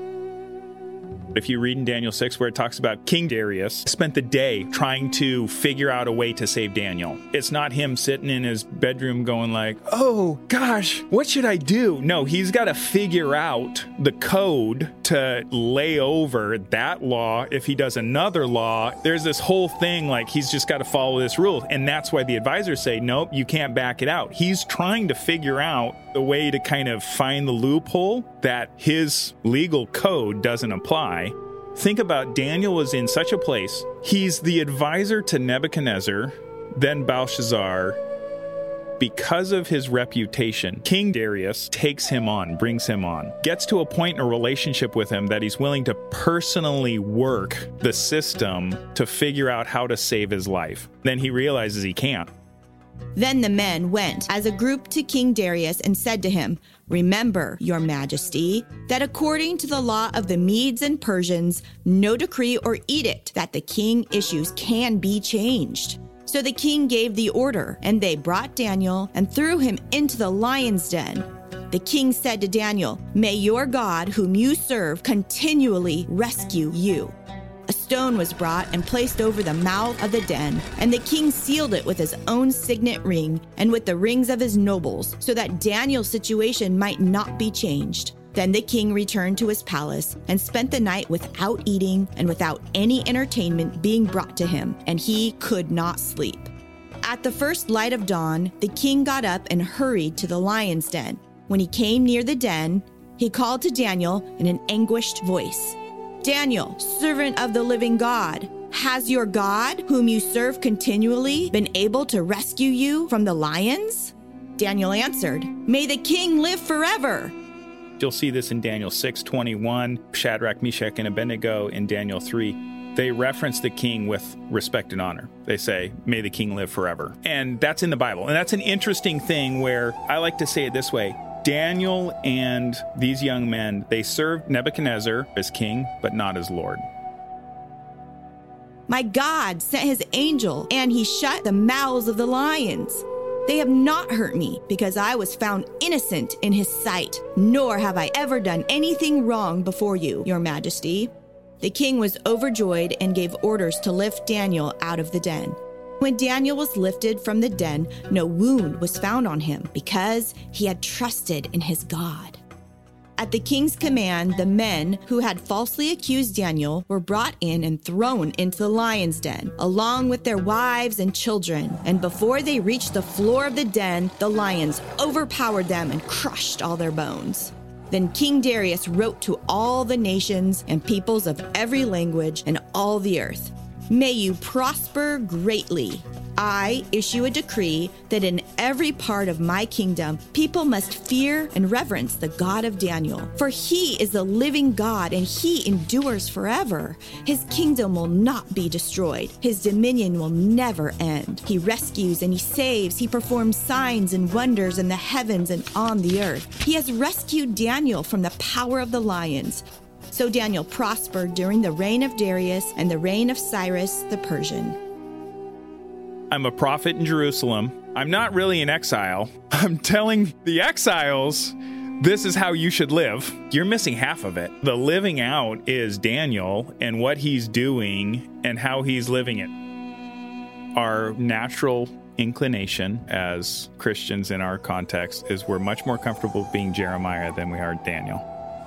If you read in Daniel 6 where it talks about King Darius spent the day trying to figure out a way to save Daniel. It's not him sitting in his bedroom going like, oh gosh, what should I do? No, he's got to figure out the code to lay over that law. If he does another law, there's this whole thing like he's just got to follow this rule. And that's why the advisors say, nope, you can't back it out. He's trying to figure out the way to kind of find the loophole that his legal code doesn't apply. Think about Daniel was in such a place. He's the advisor to Nebuchadnezzar, then Belshazzar. Because of his reputation, King Darius takes him on, brings him on, gets to a point in a relationship with him that he's willing to personally work the system to figure out how to save his life. Then he realizes he can't. Then the men went as a group to King Darius and said to him, remember, your majesty, that according to the law of the Medes and Persians, no decree or edict that the king issues can be changed. So the king gave the order, and they brought Daniel and threw him into the lion's den. The king said to Daniel, may your God, whom you serve, continually rescue you. A stone was brought and placed over the mouth of the den, and the king sealed it with his own signet ring and with the rings of his nobles, so that Daniel's situation might not be changed. Then the king returned to his palace and spent the night without eating and without any entertainment being brought to him, and he could not sleep. At the first light of dawn, the king got up and hurried to the lion's den. When he came near the den, he called to Daniel in an anguished voice, "Daniel, servant of the living God, has your God, whom you serve continually, been able to rescue you from the lions?" Daniel answered, "May the king live forever." You'll see this in Daniel 6:21, Shadrach, Meshach, and Abednego in Daniel 3. They reference the king with respect and honor. They say, "May the king live forever." And that's in the Bible. And that's an interesting thing where I like to say it this way. Daniel and these young men, they served Nebuchadnezzar as king, but not as Lord. My God sent his angel, and he shut the mouths of the lions. They have not hurt me, because I was found innocent in his sight, nor have I ever done anything wrong before you, your majesty. The king was overjoyed and gave orders to lift Daniel out of the den. When Daniel was lifted from the den, no wound was found on him, because he had trusted in his God. At the king's command, the men who had falsely accused Daniel were brought in and thrown into the lion's den, along with their wives and children. And before they reached the floor of the den, the lions overpowered them and crushed all their bones. Then King Darius wrote to all the nations and peoples of every language and all the earth, "May you prosper greatly. I issue a decree that in every part of my kingdom, people must fear and reverence the God of Daniel. For he is the living God, and he endures forever. His kingdom will not be destroyed. His dominion will never end. He rescues and he saves. He performs signs and wonders in the heavens and on the earth. He has rescued Daniel from the power of the lions." So Daniel prospered during the reign of Darius and the reign of Cyrus the Persian. I'm a prophet in Jerusalem. I'm not really in exile. I'm telling the exiles, this is how you should live. You're missing half of it. The living out is Daniel and what he's doing and how he's living it. Our natural inclination as Christians in our context is we're much more comfortable being Jeremiah than we are Daniel.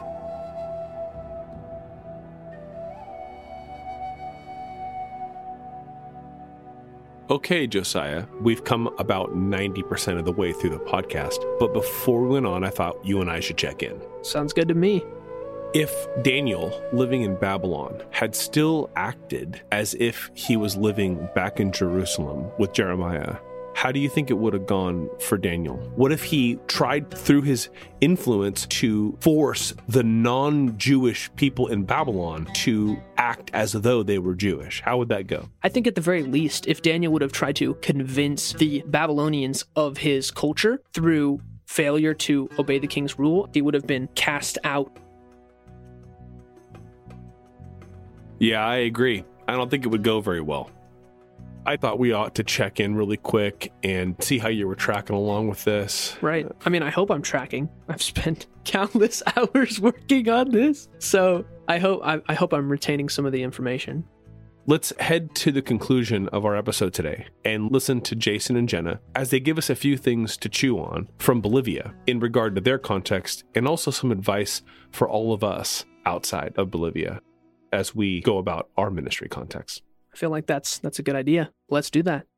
Okay, Josiah, we've come about 90% of the way through the podcast, but before we went on, I thought you and I should check in. Sounds good to me. If Daniel, living in Babylon, had still acted as if he was living back in Jerusalem with Jeremiah, how do you think it would have gone for Daniel? What if he tried through his influence to force the non-Jewish people in Babylon to act as though they were Jewish? How would that go? I think at the very least, if Daniel would have tried to convince the Babylonians of his culture through failure to obey the king's rule, he would have been cast out. Yeah, I agree. I don't think it would go very well. I thought we ought to check in really quick and see how you were tracking along with this. Right. I mean, I hope I'm tracking. I've spent countless hours working on this. So I hope I'm retaining some of the information. Let's head to the conclusion of our episode today and listen to Jason and Jenna as they give us a few things to chew on from Bolivia in regard to their context, and also some advice for all of us outside of Bolivia as we go about our ministry context. I feel like that's a good idea. Let's do that.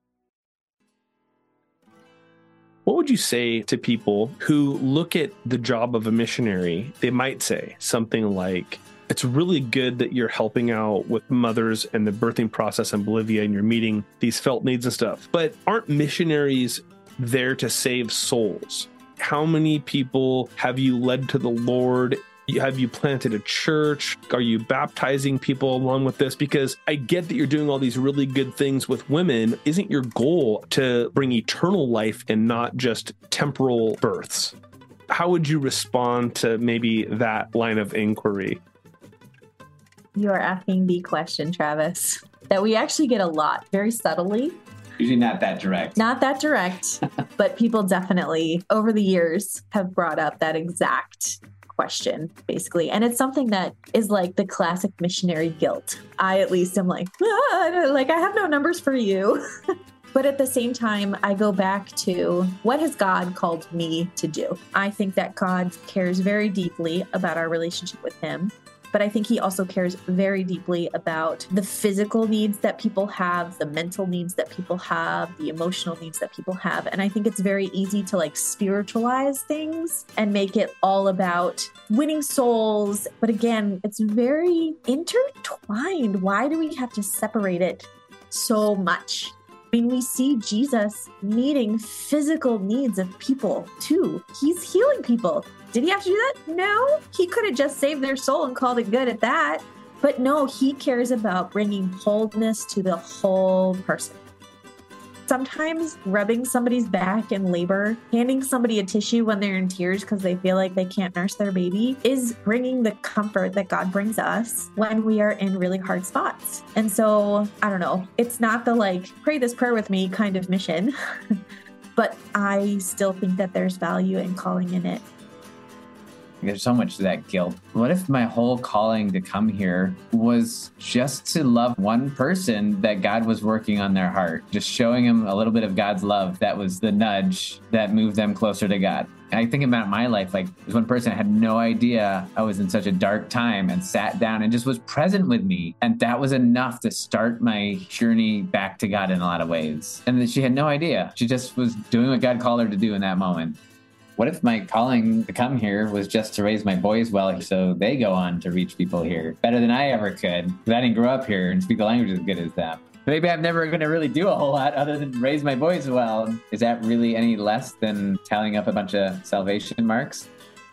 What would you say to people who look at the job of a missionary? They might say something like, it's really good that you're helping out with mothers and the birthing process in Bolivia and you're meeting these felt needs and stuff. But aren't missionaries there to save souls? How many people have you led to the Lord? Have you planted a church? Are you baptizing people along with this? Because I get that you're doing all these really good things with women. Isn't your goal to bring eternal life and not just temporal births? How would you respond to maybe that line of inquiry? You are asking the question, Travis, that we actually get a lot, very subtly. Usually not that direct. Not that direct, but people definitely over the years have brought up that exact question, basically. And it's something that is like the classic missionary guilt. I at least am like I have no numbers for you. But at the same time, I go back to what has God called me to do? I think that God cares very deeply about our relationship with him. but I think he also cares very deeply about the physical needs that people have, the mental needs that people have, the emotional needs that people have. And I think it's very easy to like spiritualize things and make it all about winning souls. But again, it's very intertwined. Why do we have to separate it so much? I mean, we see Jesus meeting physical needs of people too. He's healing people. Did he have to do that? No. He could have just saved their soul and called it good at that. But no, he cares about bringing wholeness to the whole person. Sometimes rubbing somebody's back in labor, handing somebody a tissue when they're in tears because they feel like they can't nurse their baby is bringing the comfort that God brings us when we are in really hard spots. And so, I don't know, it's not the like, pray this prayer with me kind of mission, but I still think that there's value in calling in it. There's so much to that guilt. What if my whole calling to come here was just to love one person that God was working on their heart, just showing them a little bit of God's love? That was the nudge that moved them closer to God. I think about my life, like there's one person I had no idea I was in such a dark time and sat down and just was present with me. And that was enough to start my journey back to God in a lot of ways. And she had no idea. She just was doing what God called her to do in that moment. What if my calling to come here was just to raise my boys well so they go on to reach people here better than I ever could? Because I didn't grow up here and speak the language as good as them. Maybe I'm never going to really do a whole lot other than raise my boys well. Is that really any less than tallying up a bunch of salvation marks?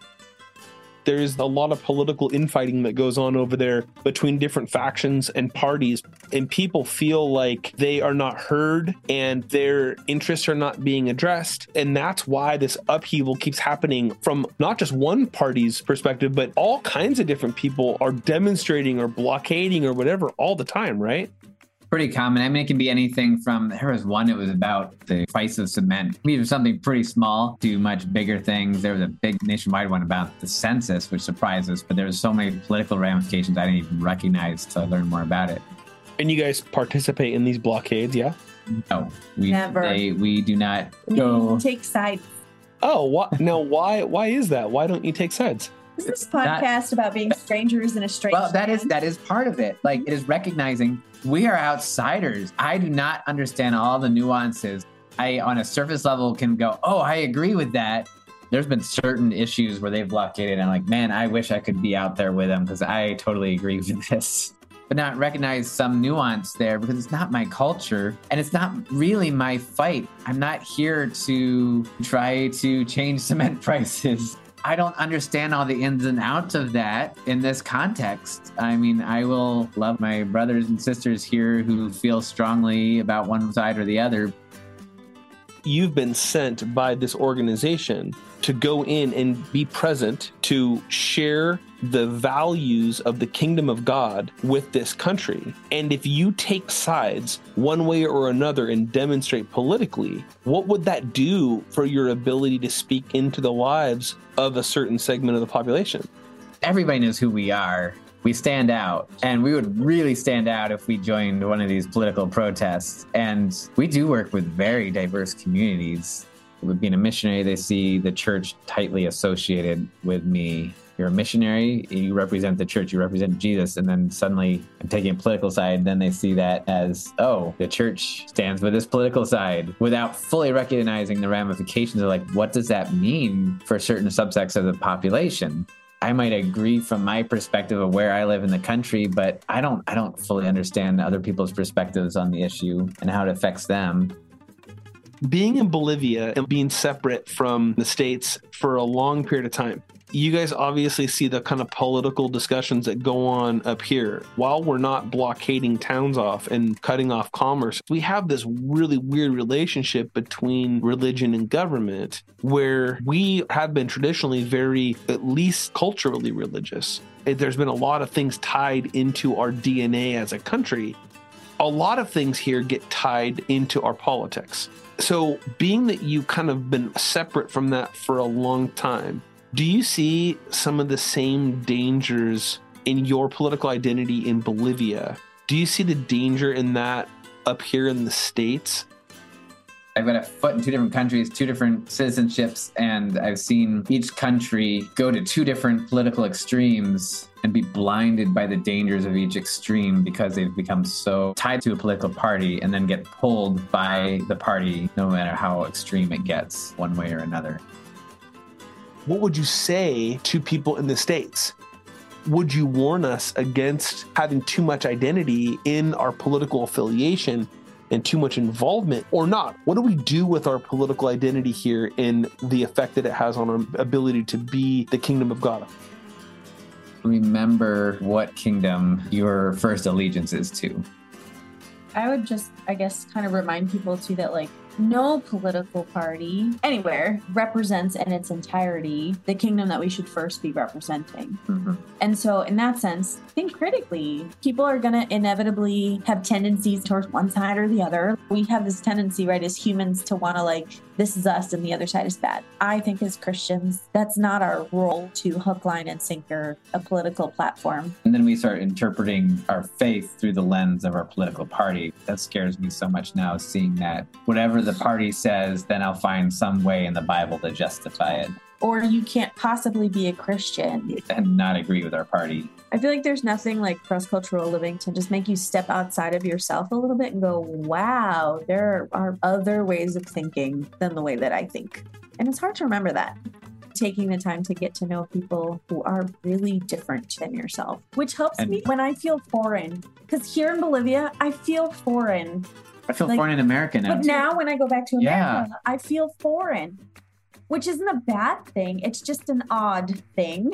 There's a lot of political infighting that goes on over there between different factions and parties, and people feel like they are not heard and their interests are not being addressed. And that's why this upheaval keeps happening from not just one party's perspective, but all kinds of different people are demonstrating or blockading or whatever all the time, right? Pretty common. I mean, it can be anything from, there was one, it was about the price of cement. It was something pretty small to much bigger things. There was a big nationwide one about the census, which surprised us, but there was so many political ramifications I didn't even recognize until I learned more about it. And you guys participate in these blockades, yeah? No, we Never. We do not go. We take sides. Oh, now why is that? Why don't you take sides? Is this podcast about being strangers in a strange Well, that is part of it. Like, it is recognizing we are outsiders. I do not understand all the nuances. I, on a surface level, can go, oh, I agree with that. There's been certain issues where they've blockaded, and I'm like, man, I wish I could be out there with them because I totally agree with this. But not recognize some nuance there because it's not my culture and it's not really my fight. I'm not here to try to change cement prices. I don't understand all the ins and outs of that in this context. I mean, I will love my brothers and sisters here who feel strongly about one side or the other. You've been sent by this organization to go in and be present to share the values of the kingdom of God with this country. And if you take sides one way or another and demonstrate politically, what would that do for your ability to speak into the lives of a certain segment of the population? Everybody knows who we are. We stand out, and we would really stand out if we joined one of these political protests. And we do work with very diverse communities. With being a missionary, they see the church tightly associated with me. You're a missionary, you represent the church, you represent Jesus, and then suddenly I'm taking a political side, then they see that as, oh, the church stands with this political side, without fully recognizing the ramifications of like, what does that mean for certain subsects of the population? I might agree from my perspective of where I live in the country, but I don't fully understand other people's perspectives on the issue and how it affects them. Being in Bolivia and being separate from the States for a long period of time, you guys obviously see the kind of political discussions that go on up here. While we're not blockading towns off and cutting off commerce, we have this really weird relationship between religion and government where we have been traditionally very, at least culturally religious. There's been a lot of things tied into our DNA as a country. A lot of things here get tied into our politics. So being that you kind of been separate from that for a long time, do you see some of the same dangers in your political identity in Bolivia? Do you see the danger in that up here in the States? I've got a foot in 2 different countries, 2 different citizenships, and I've seen each country go to 2 different political extremes and be blinded by the dangers of each extreme because they've become so tied to a political party and then get pulled by the party no matter how extreme it gets one way or another. What would you say to people in the States? Would you warn us against having too much identity in our political affiliation and too much involvement, or not? What do we do with our political identity here and the effect that it has on our ability to be the kingdom of God? Remember what kingdom your first allegiance is to. I would just, I guess, kind of remind people too that like no political party anywhere represents in its entirety the kingdom that we should first be representing. Mm-hmm. And so in that sense, think critically. People are going to inevitably have tendencies towards one side or the other. We have this tendency, right, as humans to want to like, this is us and the other side is bad. I think as Christians, that's not our role to hook, line, and sinker a political platform. And then we start interpreting our faith through the lens of our political party. That scares me so much now, seeing that whatever the party says, then I'll find some way in the Bible to justify it. Or you can't possibly be a Christian and not agree with our party. I feel like there's nothing like cross-cultural living to just make you step outside of yourself a little bit and go, wow, there are other ways of thinking than the way that I think. And it's hard to remember that. Taking the time to get to know people who are really different than yourself, which helps me when I feel foreign. Because here in Bolivia, I feel foreign. I feel foreign in America now. But too. now when I go back to America, I feel foreign, which isn't a bad thing. It's just an odd thing.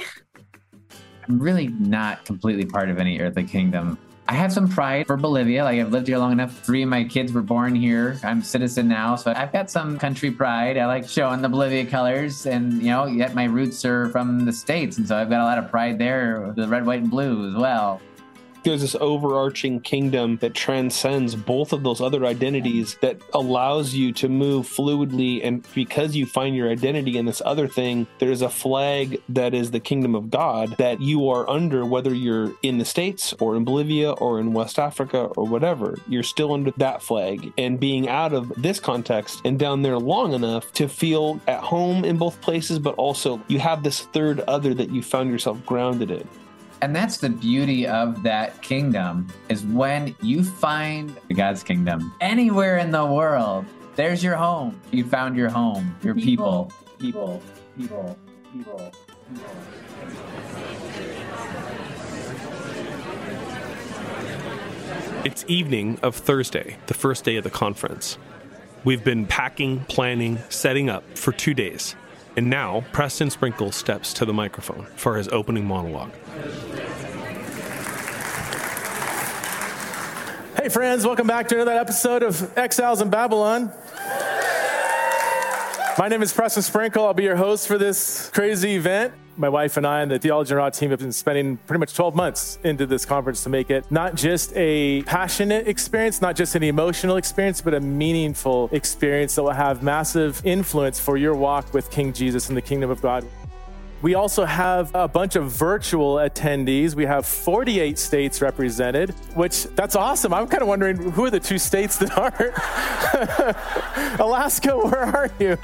I'm really not completely part of any earthly kingdom. I have some pride for Bolivia. Like, I've lived here long enough. 3 of my kids were born here. I'm a citizen now, so I've got some country pride. I like showing the Bolivia colors, and yet my roots are from the States, and so I've got a lot of pride there, the red, white, and blue as well. There's this overarching kingdom that transcends both of those other identities that allows you to move fluidly. And because you find your identity in this other thing, there's a flag that is the kingdom of God that you are under, whether you're in the States or in Bolivia or in West Africa or whatever. You're still under that flag. And being out of this context and down there long enough to feel at home in both places, but also you have this third other that you found yourself grounded in. And that's the beauty of that kingdom, is when you find God's kingdom anywhere in the world, there's your home. You found your home, your people. It's evening of Thursday, the first day of the conference. We've been packing, planning, setting up for 2 days. And now, Preston Sprinkle steps to the microphone for his opening monologue. Hey friends, welcome back to another episode of Exiles in Babylon. My name is Preston Sprinkle. I'll be your host for this crazy event. My wife and I and the Theology and Raw team have been spending pretty much 12 months into this conference to make it not just a passionate experience, not just an emotional experience, but a meaningful experience that will have massive influence for your walk with King Jesus and the kingdom of God. We also have a bunch of virtual attendees. We have 48 states represented, which that's awesome. I'm kind of wondering, who are the 2 states that aren't? Alaska, where are you?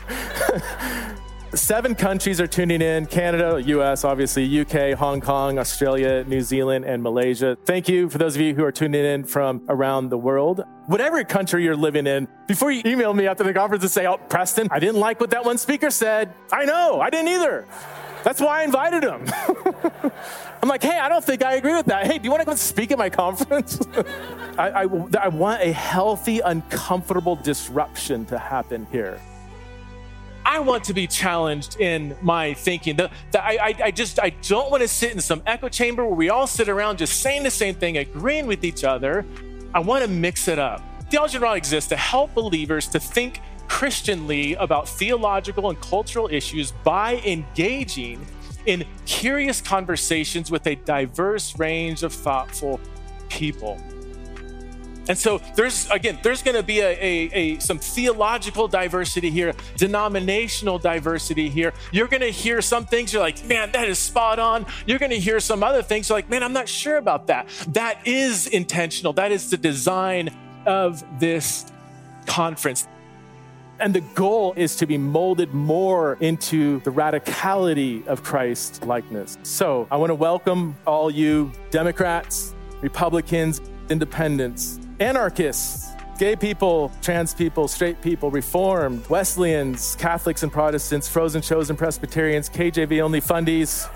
7 countries are tuning in: Canada, US, obviously, UK, Hong Kong, Australia, New Zealand, and Malaysia. Thank you for those of you who are tuning in from around the world. Whatever country you're living in, before you email me after the conference and say, oh, Preston, I didn't like what that one speaker said. I know, I didn't either. That's why I invited him. I'm like, hey, I don't think I agree with that. Hey, do you want to go speak at my conference? I want a healthy, uncomfortable disruption to happen here. I want to be challenged in my thinking. I don't want to sit in some echo chamber where we all sit around just saying the same thing, agreeing with each other. I want to mix it up. Theology and Raw exists to help believers to think Christianly about theological and cultural issues by engaging in curious conversations with a diverse range of thoughtful people. And so there's going to be some theological diversity here, denominational diversity here. You're going to hear some things you're like, man, that is spot on. You're going to hear some other things you're like, man, I'm not sure about that. That is intentional. That is the design of this conference. And the goal is to be molded more into the radicality of Christ likeness. So I want to welcome all you Democrats, Republicans, independents, anarchists, gay people, trans people, straight people, Reformed, Wesleyans, Catholics and Protestants, Frozen Chosen Presbyterians, KJV only fundies.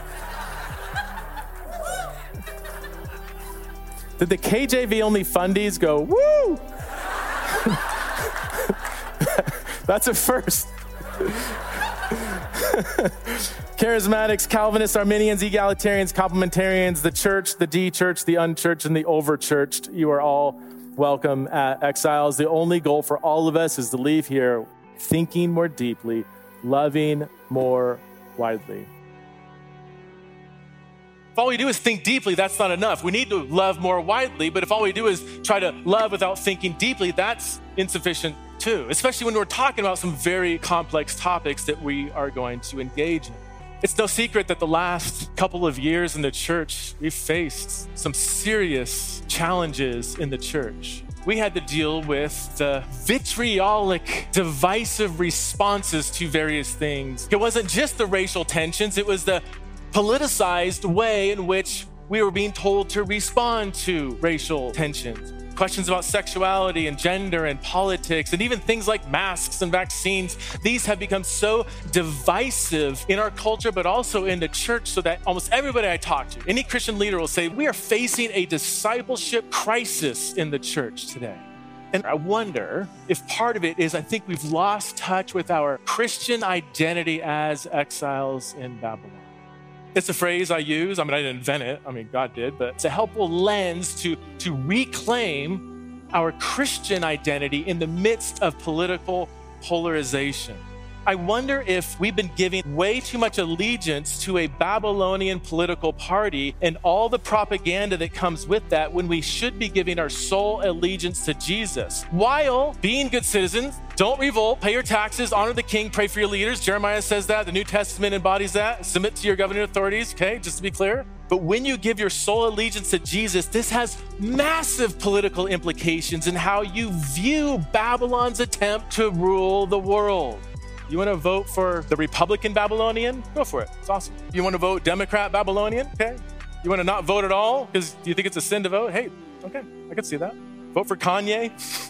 Did the KJV only fundies go, woo? That's a first. Charismatics, Calvinists, Arminians, egalitarians, complementarians, the church, the de-church, the unchurched, and the over-churched. You are all welcome at Exiles. The only goal for all of us is to leave here thinking more deeply, loving more widely. If all we do is think deeply, that's not enough. We need to love more widely, but if all we do is try to love without thinking deeply, that's insufficient too, especially when we're talking about some very complex topics that we are going to engage in. It's no secret that the last couple of years in the church, we've faced some serious challenges in the church. We had to deal with the vitriolic, divisive responses to various things. It wasn't just the racial tensions, it was the politicized way in which we were being told to respond to racial tensions. Questions about sexuality and gender and politics and even things like masks and vaccines. These have become so divisive in our culture, but also in the church, so that almost everybody I talk to, any Christian leader will say, we are facing a discipleship crisis in the church today. And I wonder if part of it is I think we've lost touch with our Christian identity as exiles in Babylon. It's a phrase I use. I didn't invent it. God did, but it's a helpful lens to reclaim our Christian identity in the midst of political polarization. I wonder if we've been giving way too much allegiance to a Babylonian political party and all the propaganda that comes with that, when we should be giving our sole allegiance to Jesus, while being good citizens. Don't revolt, pay your taxes, honor the king, pray for your leaders. Jeremiah says that, the New Testament embodies that. Submit to your governing authorities, okay, just to be clear. But when you give your sole allegiance to Jesus, this has massive political implications in how you view Babylon's attempt to rule the world. You want to vote for the Republican Babylonian? Go for it. It's awesome. You want to vote Democrat Babylonian? Okay. You want to not vote at all because you think it's a sin to vote? Hey, okay, I can see that. Vote for Kanye.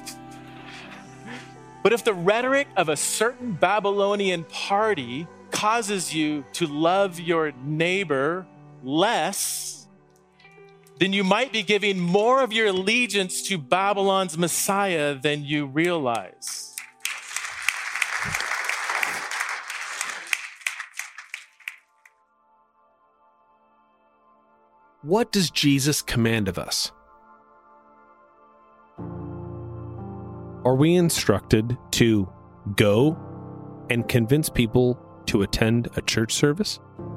But if the rhetoric of a certain Babylonian party causes you to love your neighbor less, then you might be giving more of your allegiance to Babylon's Messiah than you realize. What does Jesus command of us? Are we instructed to go and convince people to attend a church service?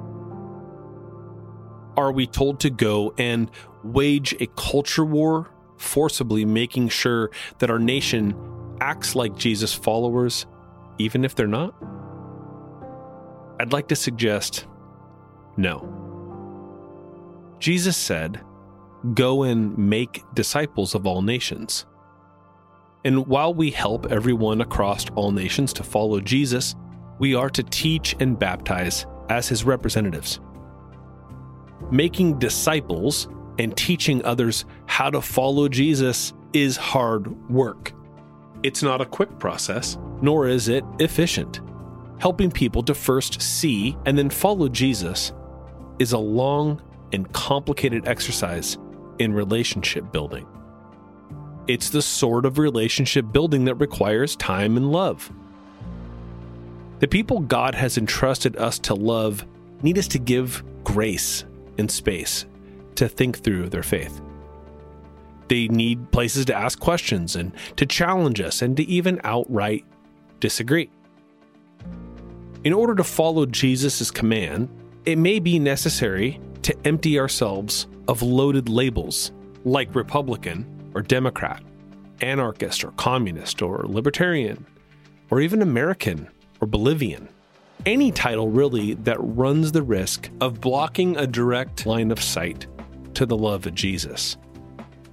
Are we told to go and wage a culture war, forcibly making sure that our nation acts like Jesus' followers, even if they're not? I'd like to suggest no. Jesus said, "Go and make disciples of all nations." And while we help everyone across all nations to follow Jesus, we are to teach and baptize as his representatives. Making disciples and teaching others how to follow Jesus is hard work. It's not a quick process, nor is it efficient. Helping people to first see and then follow Jesus is a long and complicated exercise in relationship building. It's the sort of relationship building that requires time and love. The people God has entrusted us to love need us to give grace and space to think through their faith. They need places to ask questions and to challenge us and to even outright disagree. In order to follow Jesus' command, it may be necessary to empty ourselves of loaded labels like Republican or Democrat, anarchist or communist or libertarian, or even American or Bolivian. Any title really that runs the risk of blocking a direct line of sight to the love of Jesus.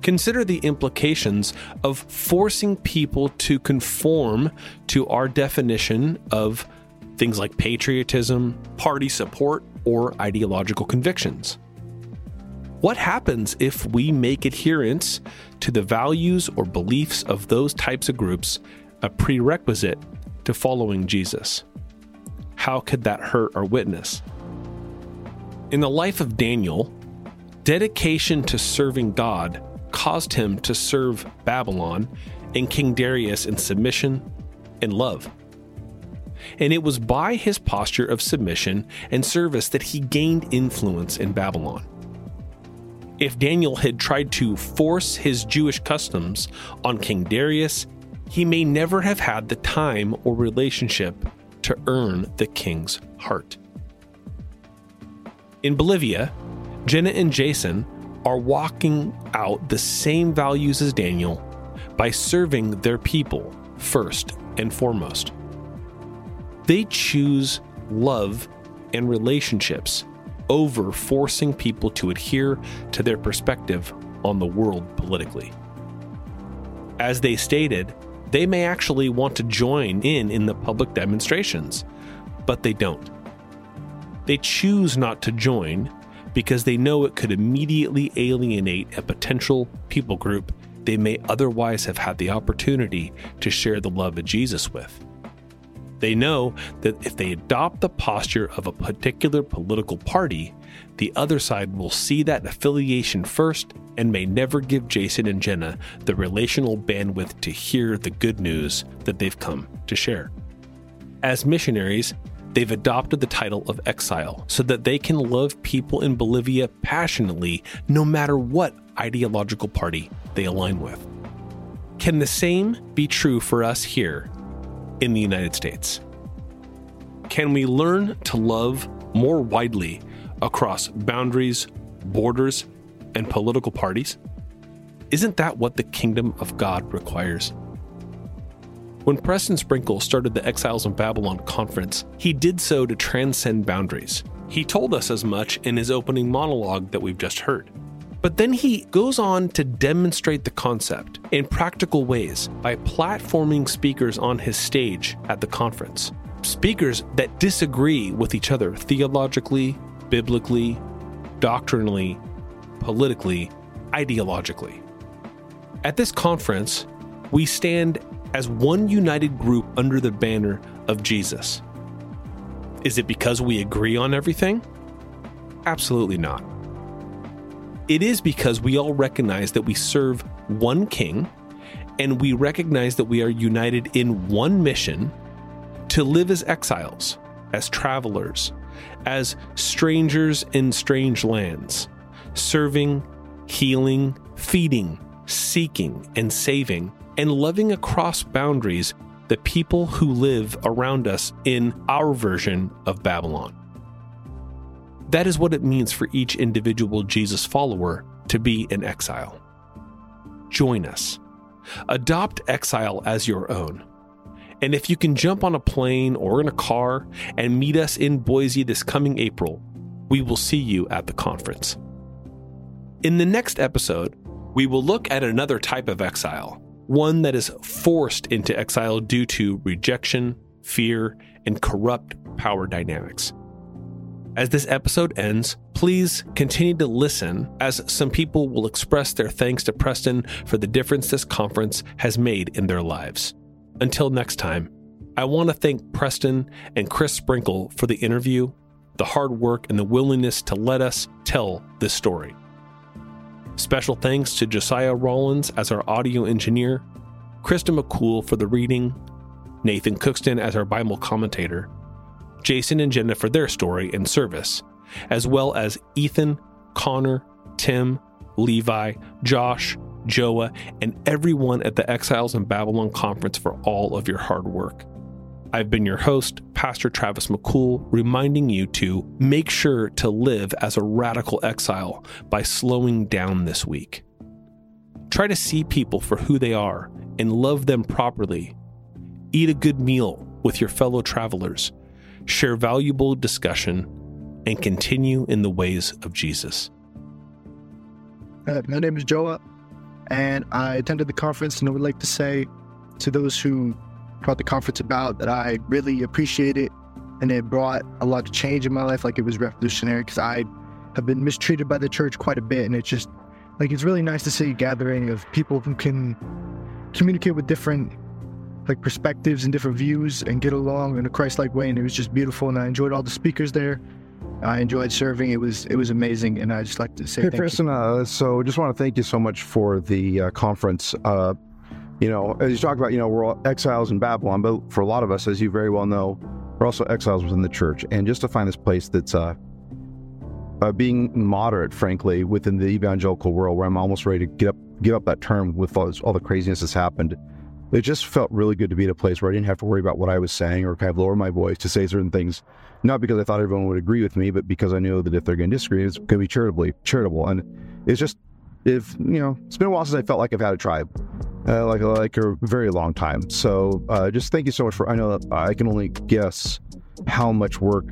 Consider the implications of forcing people to conform to our definition of things like patriotism, party support, or ideological convictions. What happens if we make adherence to the values or beliefs of those types of groups a prerequisite to following Jesus? How could that hurt our witness? In the life of Daniel, dedication to serving God caused him to serve Babylon and King Darius in submission and love. And it was by his posture of submission and service that he gained influence in Babylon. If Daniel had tried to force his Jewish customs on King Darius, he may never have had the time or relationship to earn the king's heart. In Bolivia, Jenna and Jason are walking out the same values as Daniel by serving their people first and foremost. They choose love and relationships over forcing people to adhere to their perspective on the world politically. As they stated, they may actually want to join in the public demonstrations, but they don't. They choose not to join because they know it could immediately alienate a potential people group they may otherwise have had the opportunity to share the love of Jesus with. They know that if they adopt the posture of a particular political party, the other side will see that affiliation first and may never give Jason and Jenna the relational bandwidth to hear the good news that they've come to share. As missionaries, they've adopted the title of exile so that they can love people in Bolivia passionately, no matter what ideological party they align with. Can the same be true for us here in the United States? Can we learn to love more widely across boundaries, borders, and political parties? Isn't that what the kingdom of God requires? When Preston Sprinkle started the Exiles in Babylon conference, he did so to transcend boundaries. He told us as much in his opening monologue that we've just heard. But then he goes on to demonstrate the concept in practical ways by platforming speakers on his stage at the conference. Speakers that disagree with each other theologically, biblically, doctrinally, politically, ideologically. At this conference, we stand as one united group under the banner of Jesus. Is it because we agree on everything? Absolutely not. It is because we all recognize that we serve one king, and we recognize that we are united in one mission to live as exiles, as travelers, as strangers in strange lands, serving, healing, feeding, seeking, and saving, and loving across boundaries the people who live around us in our version of Babylon. That is what it means for each individual Jesus follower to be an exile. Join us. Adopt exile as your own. And if you can jump on a plane or in a car and meet us in Boise this coming April, we will see you at the conference. In the next episode, we will look at another type of exile, one that is forced into exile due to rejection, fear, and corrupt power dynamics. As this episode ends, please continue to listen as some people will express their thanks to Preston for the difference this conference has made in their lives. Until next time, I want to thank Preston and Chris Sprinkle for the interview, the hard work, and the willingness to let us tell this story. Special thanks to Josiah Rollins as our audio engineer, Krista McCool for the reading, Nathan Cookston as our Bible commentator, Jason and Jenna for their story and service, as well as Ethan, Connor, Tim, Levi, Josh, Joah, and everyone at the Exiles in Babylon Conference for all of your hard work. I've been your host, Pastor Travis McCool, reminding you to make sure to live as a radical exile by slowing down this week. Try to see people for who they are and love them properly. Eat a good meal with your fellow travelers. Share valuable discussion, and continue in the ways of Jesus. My name is Joah. and I attended the conference, and I would like to say to those who brought the conference about that I really appreciate it, and it brought a lot of change in my life. Like, it was revolutionary because I have been mistreated by the church quite a bit, and it's just like, it's really nice to see a gathering of people who can communicate with different like perspectives and different views and get along in a Christ-like way. And it was just beautiful, and I enjoyed all the speakers there. I enjoyed serving. It was amazing, and I just like to say hey, thank Preston, you. So just want to thank you so much for the conference. You know, as you talk about, you know, we're all exiles in Babylon, but for a lot of us, as you very well know, we're also exiles within the church. And just to find this place that's being moderate, frankly, within the evangelical world, where I'm almost ready to give up that term with all the craziness that's happened. It just felt really good to be at a place where I didn't have to worry about what I was saying or kind of lower my voice to say certain things, not because I thought everyone would agree with me, but because I knew that if they're going to disagree, it's going to be charitable. And it's just, it's been a while since I felt like I've had a tribe, like a very long time. So just thank you so much I know that I can only guess how much work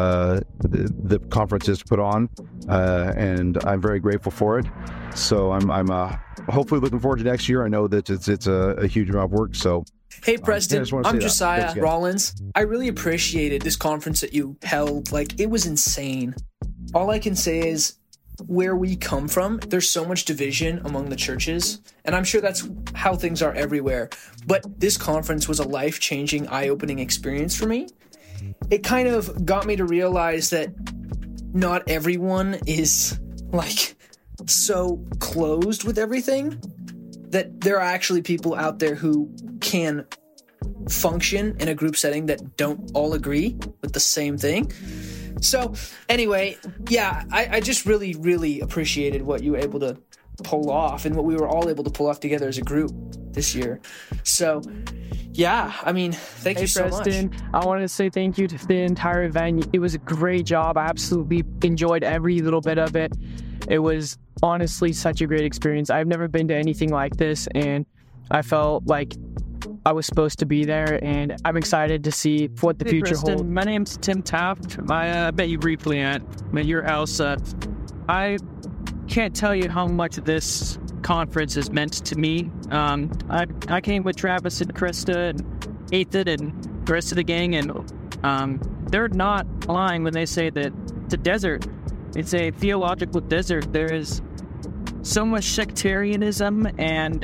the conference is put on, and I'm very grateful for it. So I'm hopefully looking forward to next year. I know that it's a huge amount of work. So hey, Preston, I'm Josiah Rollins. I really appreciated this conference that you held. Like, it was insane. All I can say is, where we come from, there's so much division among the churches, and I'm sure that's how things are everywhere. But this conference was a life-changing, eye-opening experience for me. It kind of got me to realize that not everyone is, like, so closed with everything, that there are actually people out there who can function in a group setting that don't all agree with the same thing. So anyway, yeah, I just really, really appreciated what you were able to pull off and what we were all able to pull off together as a group this year. So yeah, I mean, thank you so Preston, much. I want to say thank you to the entire event. It was a great job. I absolutely enjoyed every little bit of it. It was honestly such a great experience. I've never been to anything like this, and I felt like I was supposed to be there, and I'm excited to see what the future holds. My name's Tim Taft. I met you briefly at your house. I can't tell you how much this conference has meant to me. I came with Travis and Krista and Ethan and the rest of the gang, and they're not lying when they say that it's a desert. It's a theological desert. There is so much sectarianism and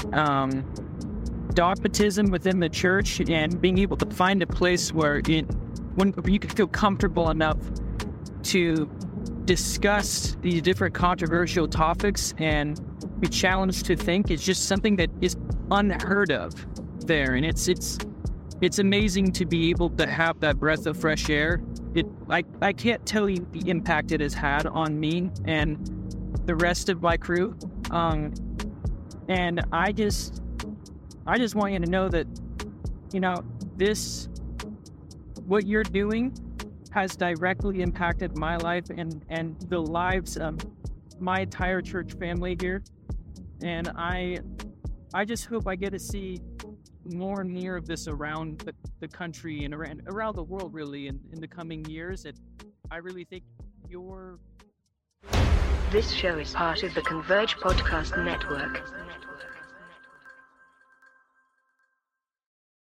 dogmatism within the church, and being able to find a place where you can feel comfortable enough to discuss these different controversial topics and be challenged to think is just something that is unheard of there. And it's amazing to be able to have that breath of fresh air. I can't tell you the impact it has had on me and the rest of my crew. And I just want you to know that, what you're doing has directly impacted my life and the lives of my entire church family here. And I just hope I get to see more and more of this around the country and around the world, really, in the coming years. And I really think This show is part of the Converge Podcast Network.